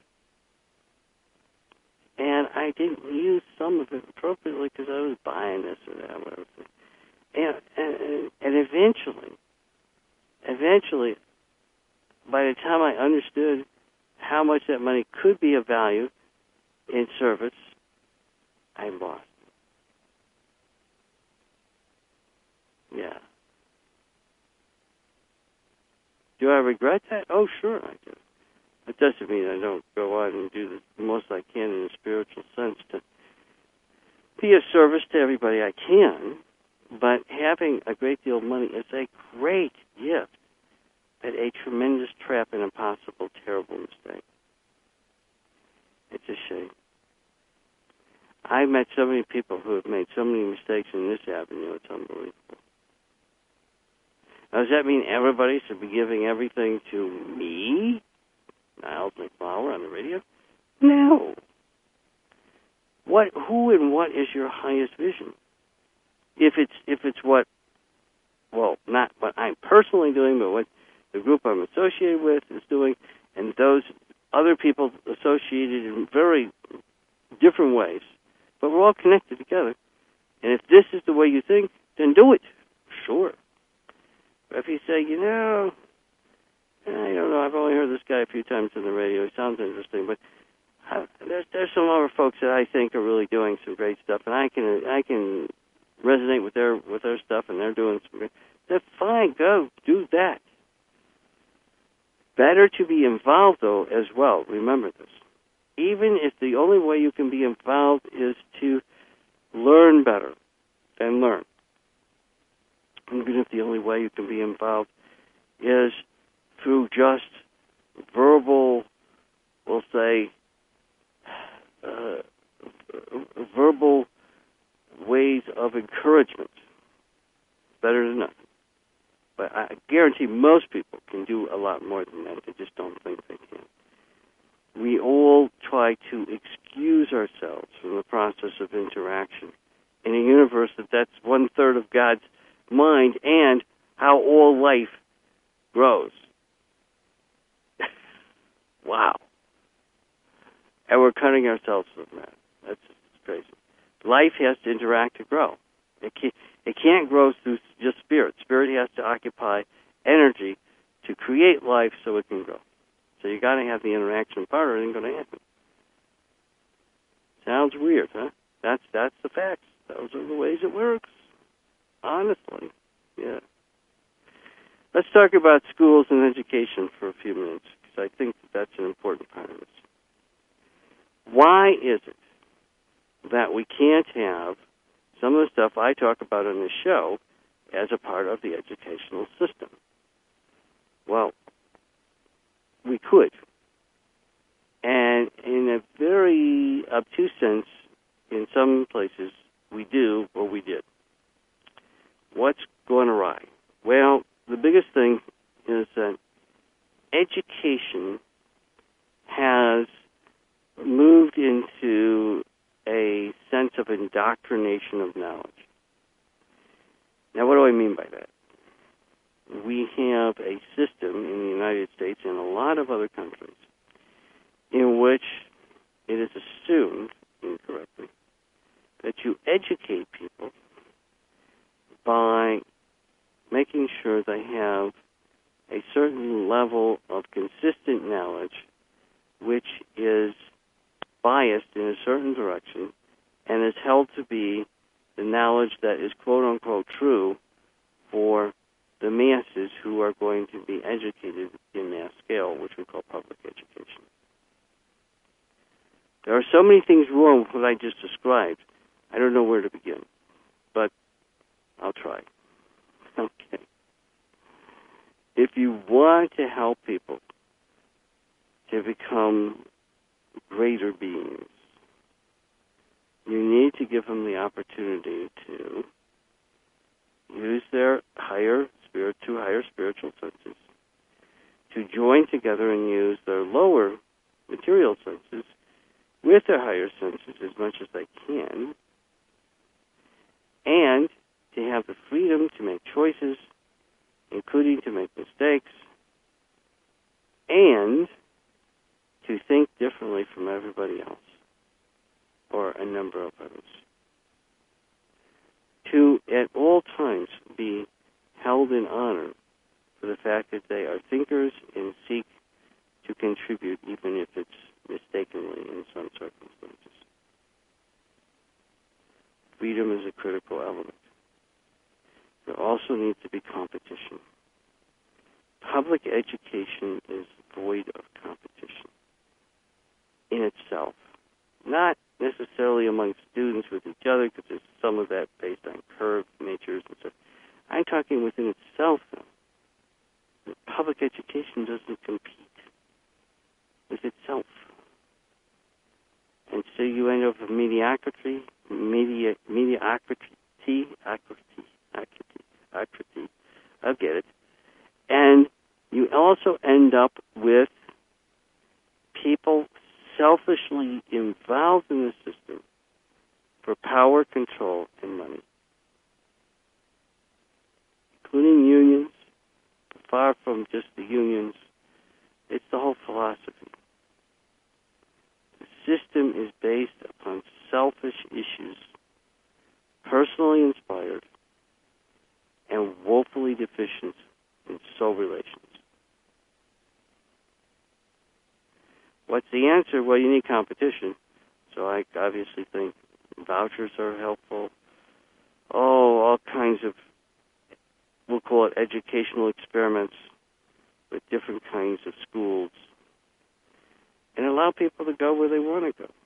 and I didn't use some of it appropriately because I was buying this or that, whatever. And eventually, by the time I understood how much that money could be of value in service, I lost it. Yeah. Do I regret that? Oh, sure I do. It doesn't mean I don't go out and do the most I can in a spiritual sense to be of service to everybody I can, but having a great deal of money is a great gift, but a tremendous trap and a possible terrible mistake. It's a shame. I've met so many people who have made so many mistakes in this avenue, it's unbelievable. Now, does that mean everybody should be giving everything to me, Niles McFlower, on the radio? No. Who and what is your highest vision? If it's what, well, not what I'm personally doing, but what the group I'm associated with is doing, and those other people associated in very different ways, but we're all connected together. And if this is the way you think, then do it. Sure. But if you say, I don't know, I've only heard this guy a few times on the radio, he sounds interesting, but there's some other folks that I think are really doing some great stuff, and I can resonate with their stuff, and they're doing some great. Then fine, go do that. Better to be involved though as well. Remember this. Even if the only way you can be involved is to learn better, then learn. Even if the only way you can be involved is through just verbal, we'll say, verbal ways of encouragement, better than nothing. But I guarantee most people can do a lot more than that. They just don't think they can. We all try to excuse ourselves from the process of interaction in a universe that's 1/3 of God's mind and how all life grows. Wow. And we're cutting ourselves from that. That's crazy. Life has to interact to grow. It can't grow through just spirit. Spirit has to occupy energy to create life so it can grow. So you got to have the interaction part or it ain't going to happen. Sounds weird, huh? That's the facts. Those are the ways it works. Honestly, yeah. Let's talk about schools and education for a few minutes, because I think that's an important part of this. Why is it that we can't have some of the stuff I talk about on this show as a part of the educational system. Well, we could. And in a very obtuse sense, in some places, we do or we did. What's going awry? Well, the biggest thing is that education has moved into a sense of indoctrination of knowledge. Now, what do I mean by that? We have a system in the United States and a lot of other countries in which it is assumed, incorrectly, that you educate people by making sure they have a certain level of consistent knowledge which is biased in a certain direction and is held to be the knowledge that is quote-unquote true for the masses who are going to be educated in mass scale, which we call public education. There are so many things wrong with what I just described, I don't know where to begin, but I'll try. Okay. If you want to help people to become greater beings, you need to give them the opportunity to use their higher spiritual senses, to join together and use their lower material senses with their higher senses as much as they can, and to have the freedom to make choices, including to make mistakes, and to think differently from everybody else, or a number of others. To, at all times, be held in honor for the fact that they are thinkers and seek to contribute, even if it's mistakenly in some circumstances. Freedom is a critical element. There also needs to be competition. Public education is void of competition in itself. Not necessarily among students with each other, because there's some of that based on curved natures and stuff. I'm talking within itself, though. Public education doesn't compete with itself. And so you end up with mediocrity, I'll get it. And you also end up with people selfishly involved in the system for power, control, and money, including unions, far from just the unions. It's the whole philosophy. The system is based upon selfish issues, personally inspired, and woefully deficient in soul relations. What's the answer? Well, you need competition. So I obviously think vouchers are helpful. All kinds of, we'll call it educational experiments with different kinds of schools, and allow people to go where they want to go.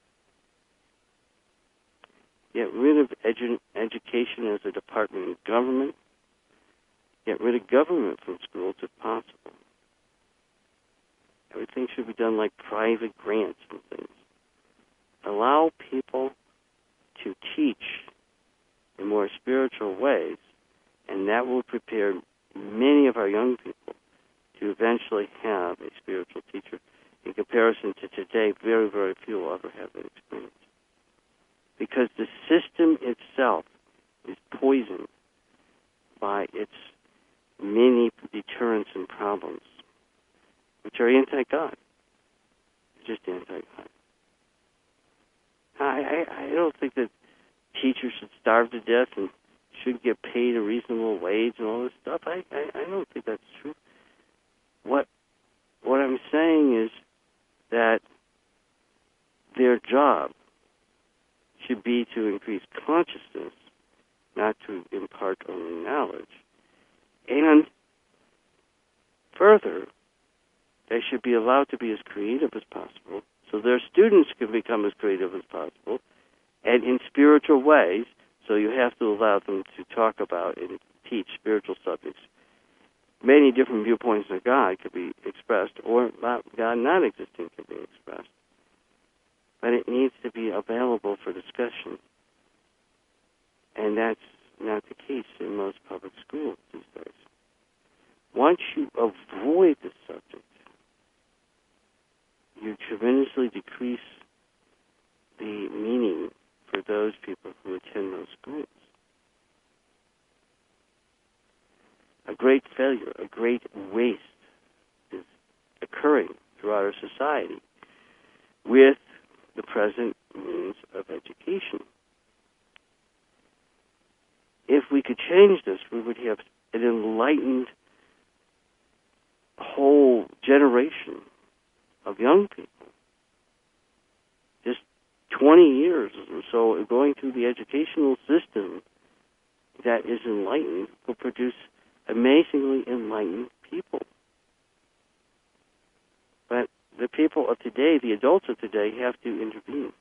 Get rid of education as a department of government. Get rid of government from schools if possible. Everything should be done like private grants and things. Allow people to teach in more spiritual ways, and that will prepare many of our young people to eventually have a spiritual teacher. In comparison to today, very, very few will ever have that experience. Because the system itself is poisoned by its many deterrents and problems, which are anti-God. Just anti-God. I don't think that teachers should starve to death and should get paid a reasonable wage and all this stuff. I don't think that's true. What I'm saying is that their job should be to increase consciousness, not to impart only knowledge. And further, they should be allowed to be as creative as possible, so their students can become as creative as possible, and in spiritual ways, So you have to allow them to talk about and teach spiritual subjects. Many different viewpoints of God could be expressed, or about God not existing could be expressed. But it needs to be available for discussion. And that's not the case in most public schools these days. Once you avoid the subject, you tremendously decrease the meaning for those people who attend those schools. A great failure, a great waste is occurring throughout our society with the present means of education. If we could change this, we would have an enlightened whole generation of young people. Just 20 years or so going through the educational system that is enlightened will produce amazingly enlightened people. But the people of today, the adults of today, have to intervene.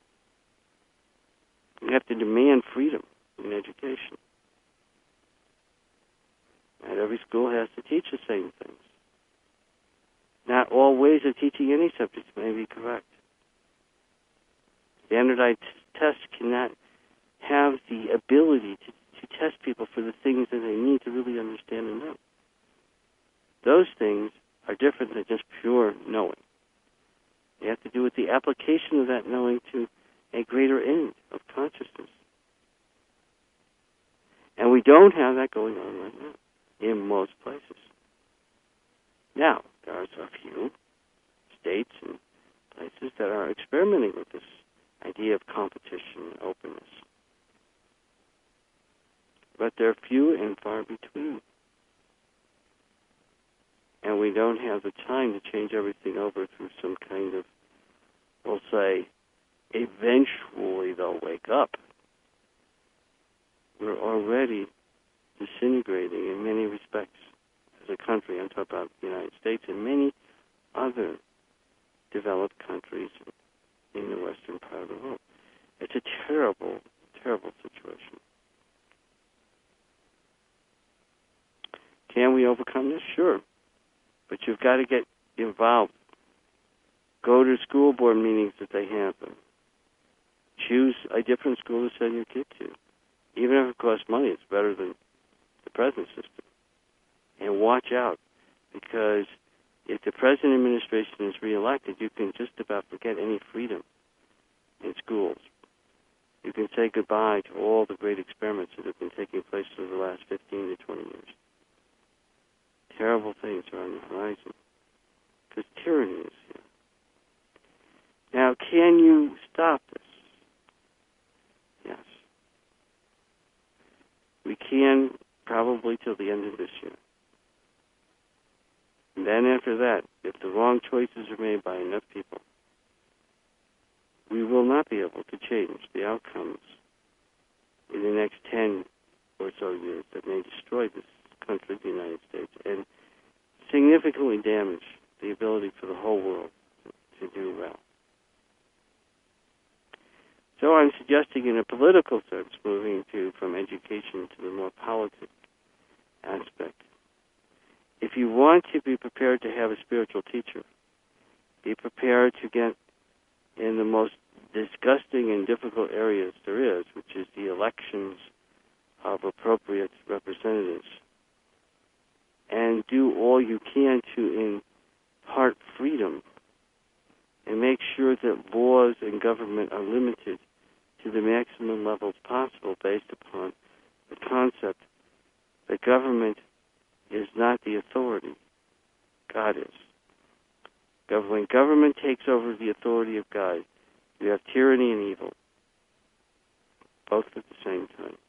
We have to demand freedom in education. Not every school has to teach the same things. Not all ways of teaching any subject may be correct. Standardized tests cannot have the ability to test people for the things that they need to really understand and know. Those things are different than just pure knowing. They have to do with the application of that knowing to a greater end of consciousness. And we don't have that going on right now in most places. Now, there are a few states and places that are experimenting with this idea of competition and openness. But they're few and far between. And we don't have the time to change everything over through some kind of, we'll say, eventually they'll wake up. We're already disintegrating in many respects as a country. I'm talking about the United States and many other developed countries in the western part of the world. It's a terrible, terrible situation. Can we overcome this? Sure. But you've got to get involved. Go to school board meetings if they have them. Choose a different school to send your kid to. Even if it costs money, it's better than the present system. And watch out, because if the present administration is reelected, you can just about forget any freedom in schools. You can say goodbye to all the great experiments that have been taking place over the last 15 to 20 years. Terrible things are on the horizon, because tyranny is here. Now, can you stop this? Yes. We can, probably till the end of this year. And then after that, if the wrong choices are made by enough people, we will not be able to change the outcomes in the next 10 or so years that may destroy this country, the United States, and significantly damage the ability for the whole world to do well. So I'm suggesting, in a political sense, moving from education to the more politic aspect. If you want to be prepared to have a spiritual teacher, be prepared to get in the most disgusting and difficult areas there is, which is the elections of appropriate representatives, and do all you can to impart freedom and make sure that laws and government are limited to the maximum levels possible based upon the concept that government is not the authority. God is. When government takes over the authority of God, you have tyranny and evil, both at the same time.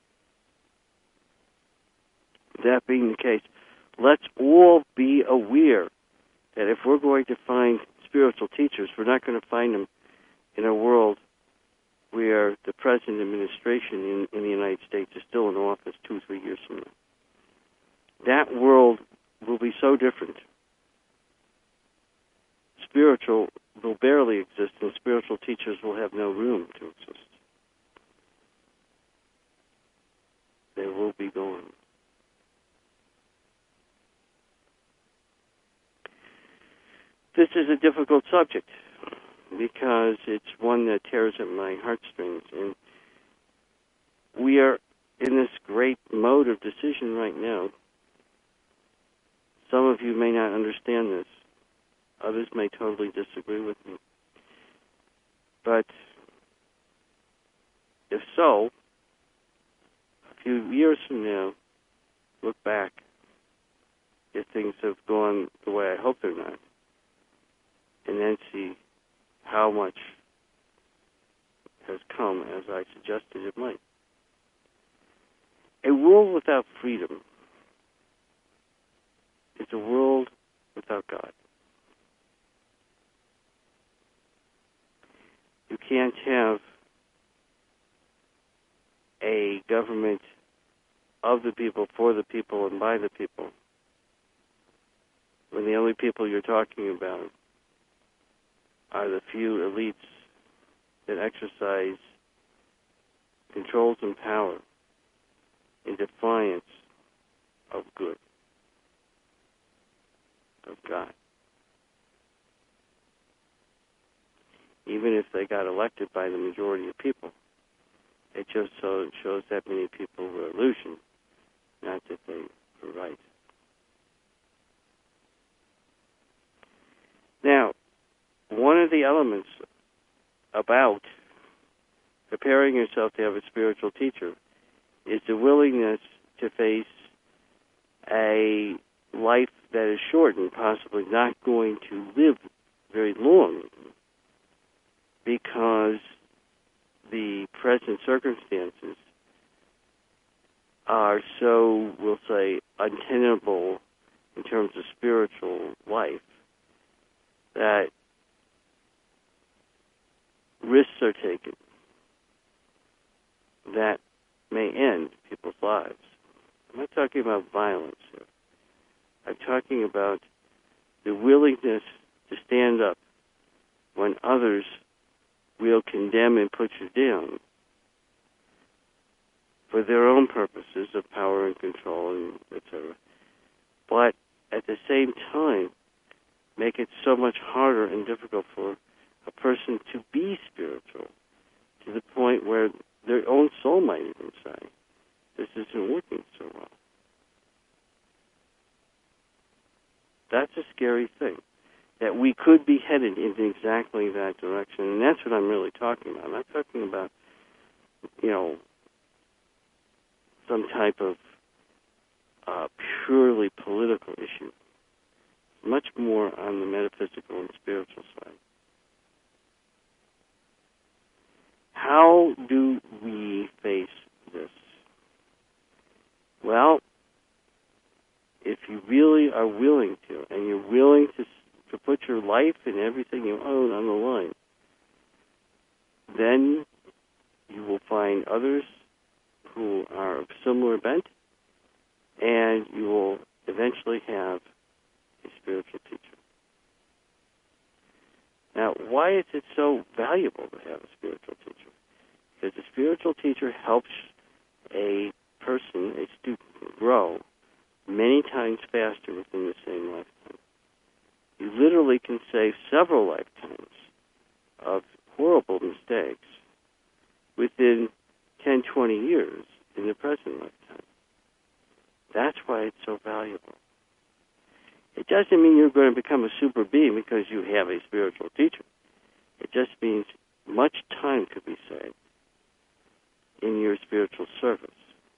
That being the case, let's all be aware that if we're going to find spiritual teachers, we're not going to find them in a world where the present administration in the United States is still in office 2 or 3 years from now. That world will be so different. Spiritual will barely exist, and spiritual teachers will have no room to exist. This is a difficult subject because it's one that tears at my heartstrings, and we are in this great mode of decision right now. Some of you may not understand this. Others may totally disagree with me. But if so, a few years from now, look back if things have gone the way I hope they're not, and then see how much has come as I suggested it might. A world without freedom is a world without God. You can't have a government of the people, for the people, and by the people when the only people you're talking about are the few elites that exercise controls and power in defiance of good, of God. Even if they got elected by the majority of people, it just shows that many people were illusion, not that they were right. Now, one of the elements about preparing yourself to have a spiritual teacher is the willingness to face a life that is short and possibly not going to live very long, because the present circumstances are so, we'll say, untenable in terms of spiritual life that risks are taken that may end people's lives. I'm not talking about violence here. I'm talking about the willingness to stand up when others will condemn and put you down for their own purposes of power and control, and etc. But at the same time, make it so much harder and difficult for a person to be spiritual, to the point where their own soul might even say, this isn't working so well. That's a scary thing, that we could be headed in exactly that direction, and that's what I'm really talking about. I'm not talking about, some type of purely political issue. Much more on the metaphysical and spiritual side. How do we face this? Well, if you really are willing to, and you're willing to put your life and everything you own on the line, then you will find others who are of similar bent, and you will eventually have a spiritual teacher. Now, why is it so valuable to have a spiritual teacher? Because a spiritual teacher helps a person, a student, grow many times faster within the same lifetime. You literally can save several lifetimes of horrible mistakes within 10, 20 years in the present lifetime. That's why it's so valuable. It doesn't mean you're going to become a super being because you have a spiritual teacher. It just means much time could be saved in your spiritual service.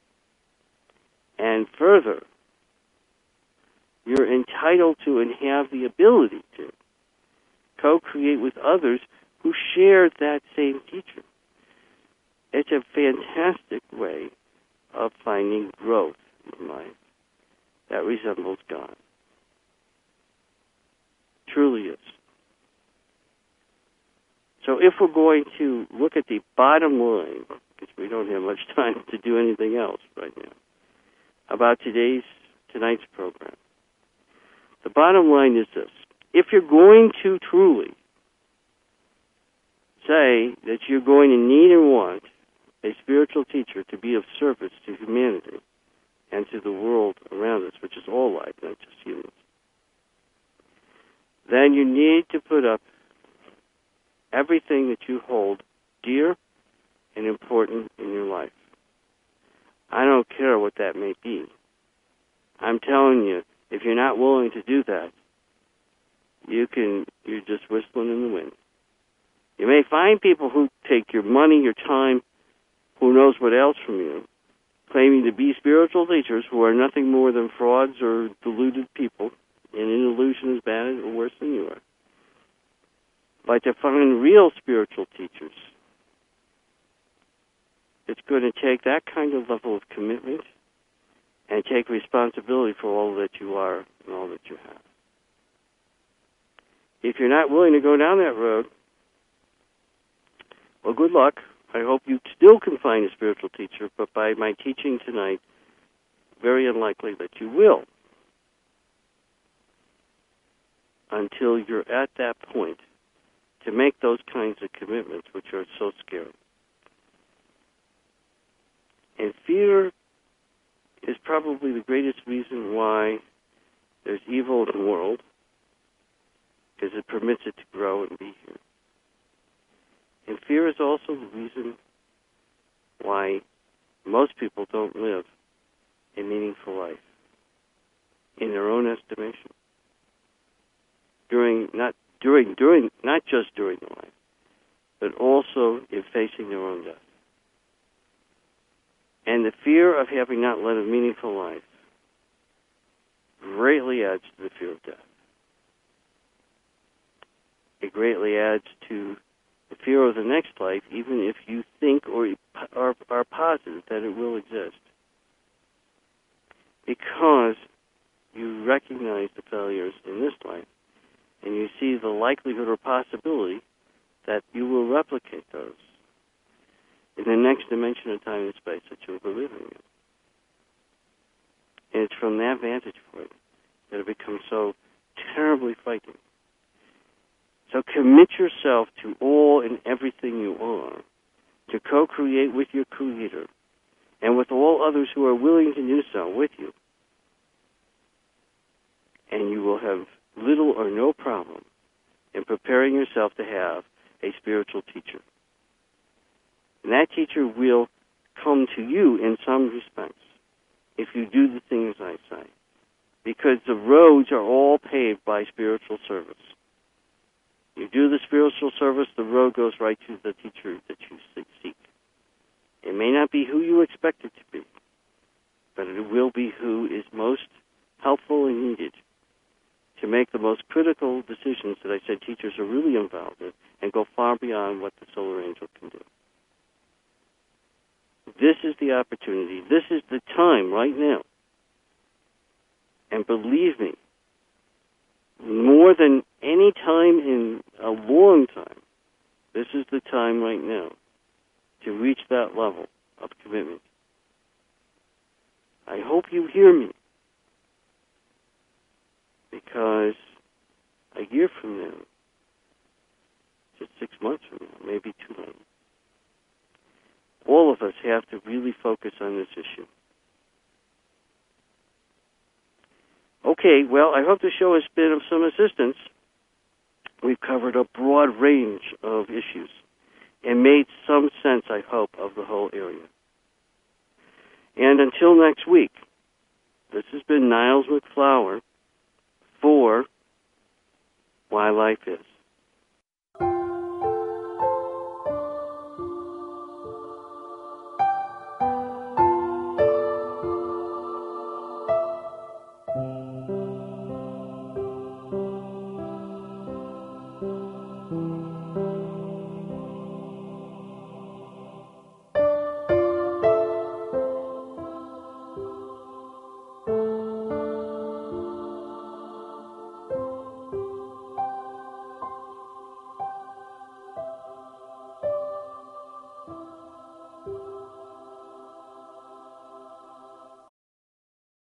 And further, you're entitled to and have the ability to co-create with others who share that same teacher. It's a fantastic way of finding growth in life that resembles God. Truly is. So if we're going to look at the bottom line, because we don't have much time to do anything else right now, about tonight's program, the bottom line is this. If you're going to truly say that you're going to need and want a spiritual teacher to be of service to humanity and to the world around us, which is all life, not just humans, then you put up everything that you hold dear and important in your life. I don't care what that may be. I'm telling you, if you're not willing to do that, you're just whistling in the wind. You may find people who take your money, your time, who knows what else from you, claiming to be spiritual teachers who are nothing more than frauds or deluded people, and an illusion as bad or worse than you are. But to find real spiritual teachers, it's going to take that kind of level of commitment and take responsibility for all that you are and all that you have. If you're not willing to go down that road, well, good luck. I hope you still can find a spiritual teacher, but by my teaching tonight, very unlikely that you will until you're at that point to make those kinds of commitments, which are so scary. And fear is probably the greatest reason why there's evil in the world, because it permits it to grow and be here. And fear is also the reason why most people don't live a meaningful life in their own estimation. Not just during the life, but also in facing their own death. And the fear of having not led a meaningful life greatly adds to the fear of death. It greatly adds to the fear of the next life, even if you think or are positive that it will exist. Because you recognize the failures in this life, and you see the likelihood or possibility that you will replicate those in the next dimension of time and space that you'll be living in. And it's from that vantage point that it becomes so terribly frightening. So commit yourself to all and everything you are, to co-create with your Creator, and with all others who are willing to do so with you. And you will have little or no problem in preparing yourself to have a spiritual teacher. And that teacher will come to you in some respects if you do the things I say, because the roads are all paved by spiritual service. You do the spiritual service, the road goes right to the teacher that you seek. It may not be who you expect it to be, but it will be who is most helpful and needed to make the most critical decisions that I said teachers are really involved in and go far beyond what the solar angel can do. This is the opportunity. This is the time right now. And believe me, more than any time in a long time, this is the time right now to reach that level of commitment. I hope you hear me, because a year from now, just 6 months from now, maybe too late, all of us have to really focus on this issue. Okay, well, I hope the show has been of some assistance. We've covered a broad range of issues and made some sense, I hope, of the whole area. And until next week, this has been Niles MacFlower for Why Life Is.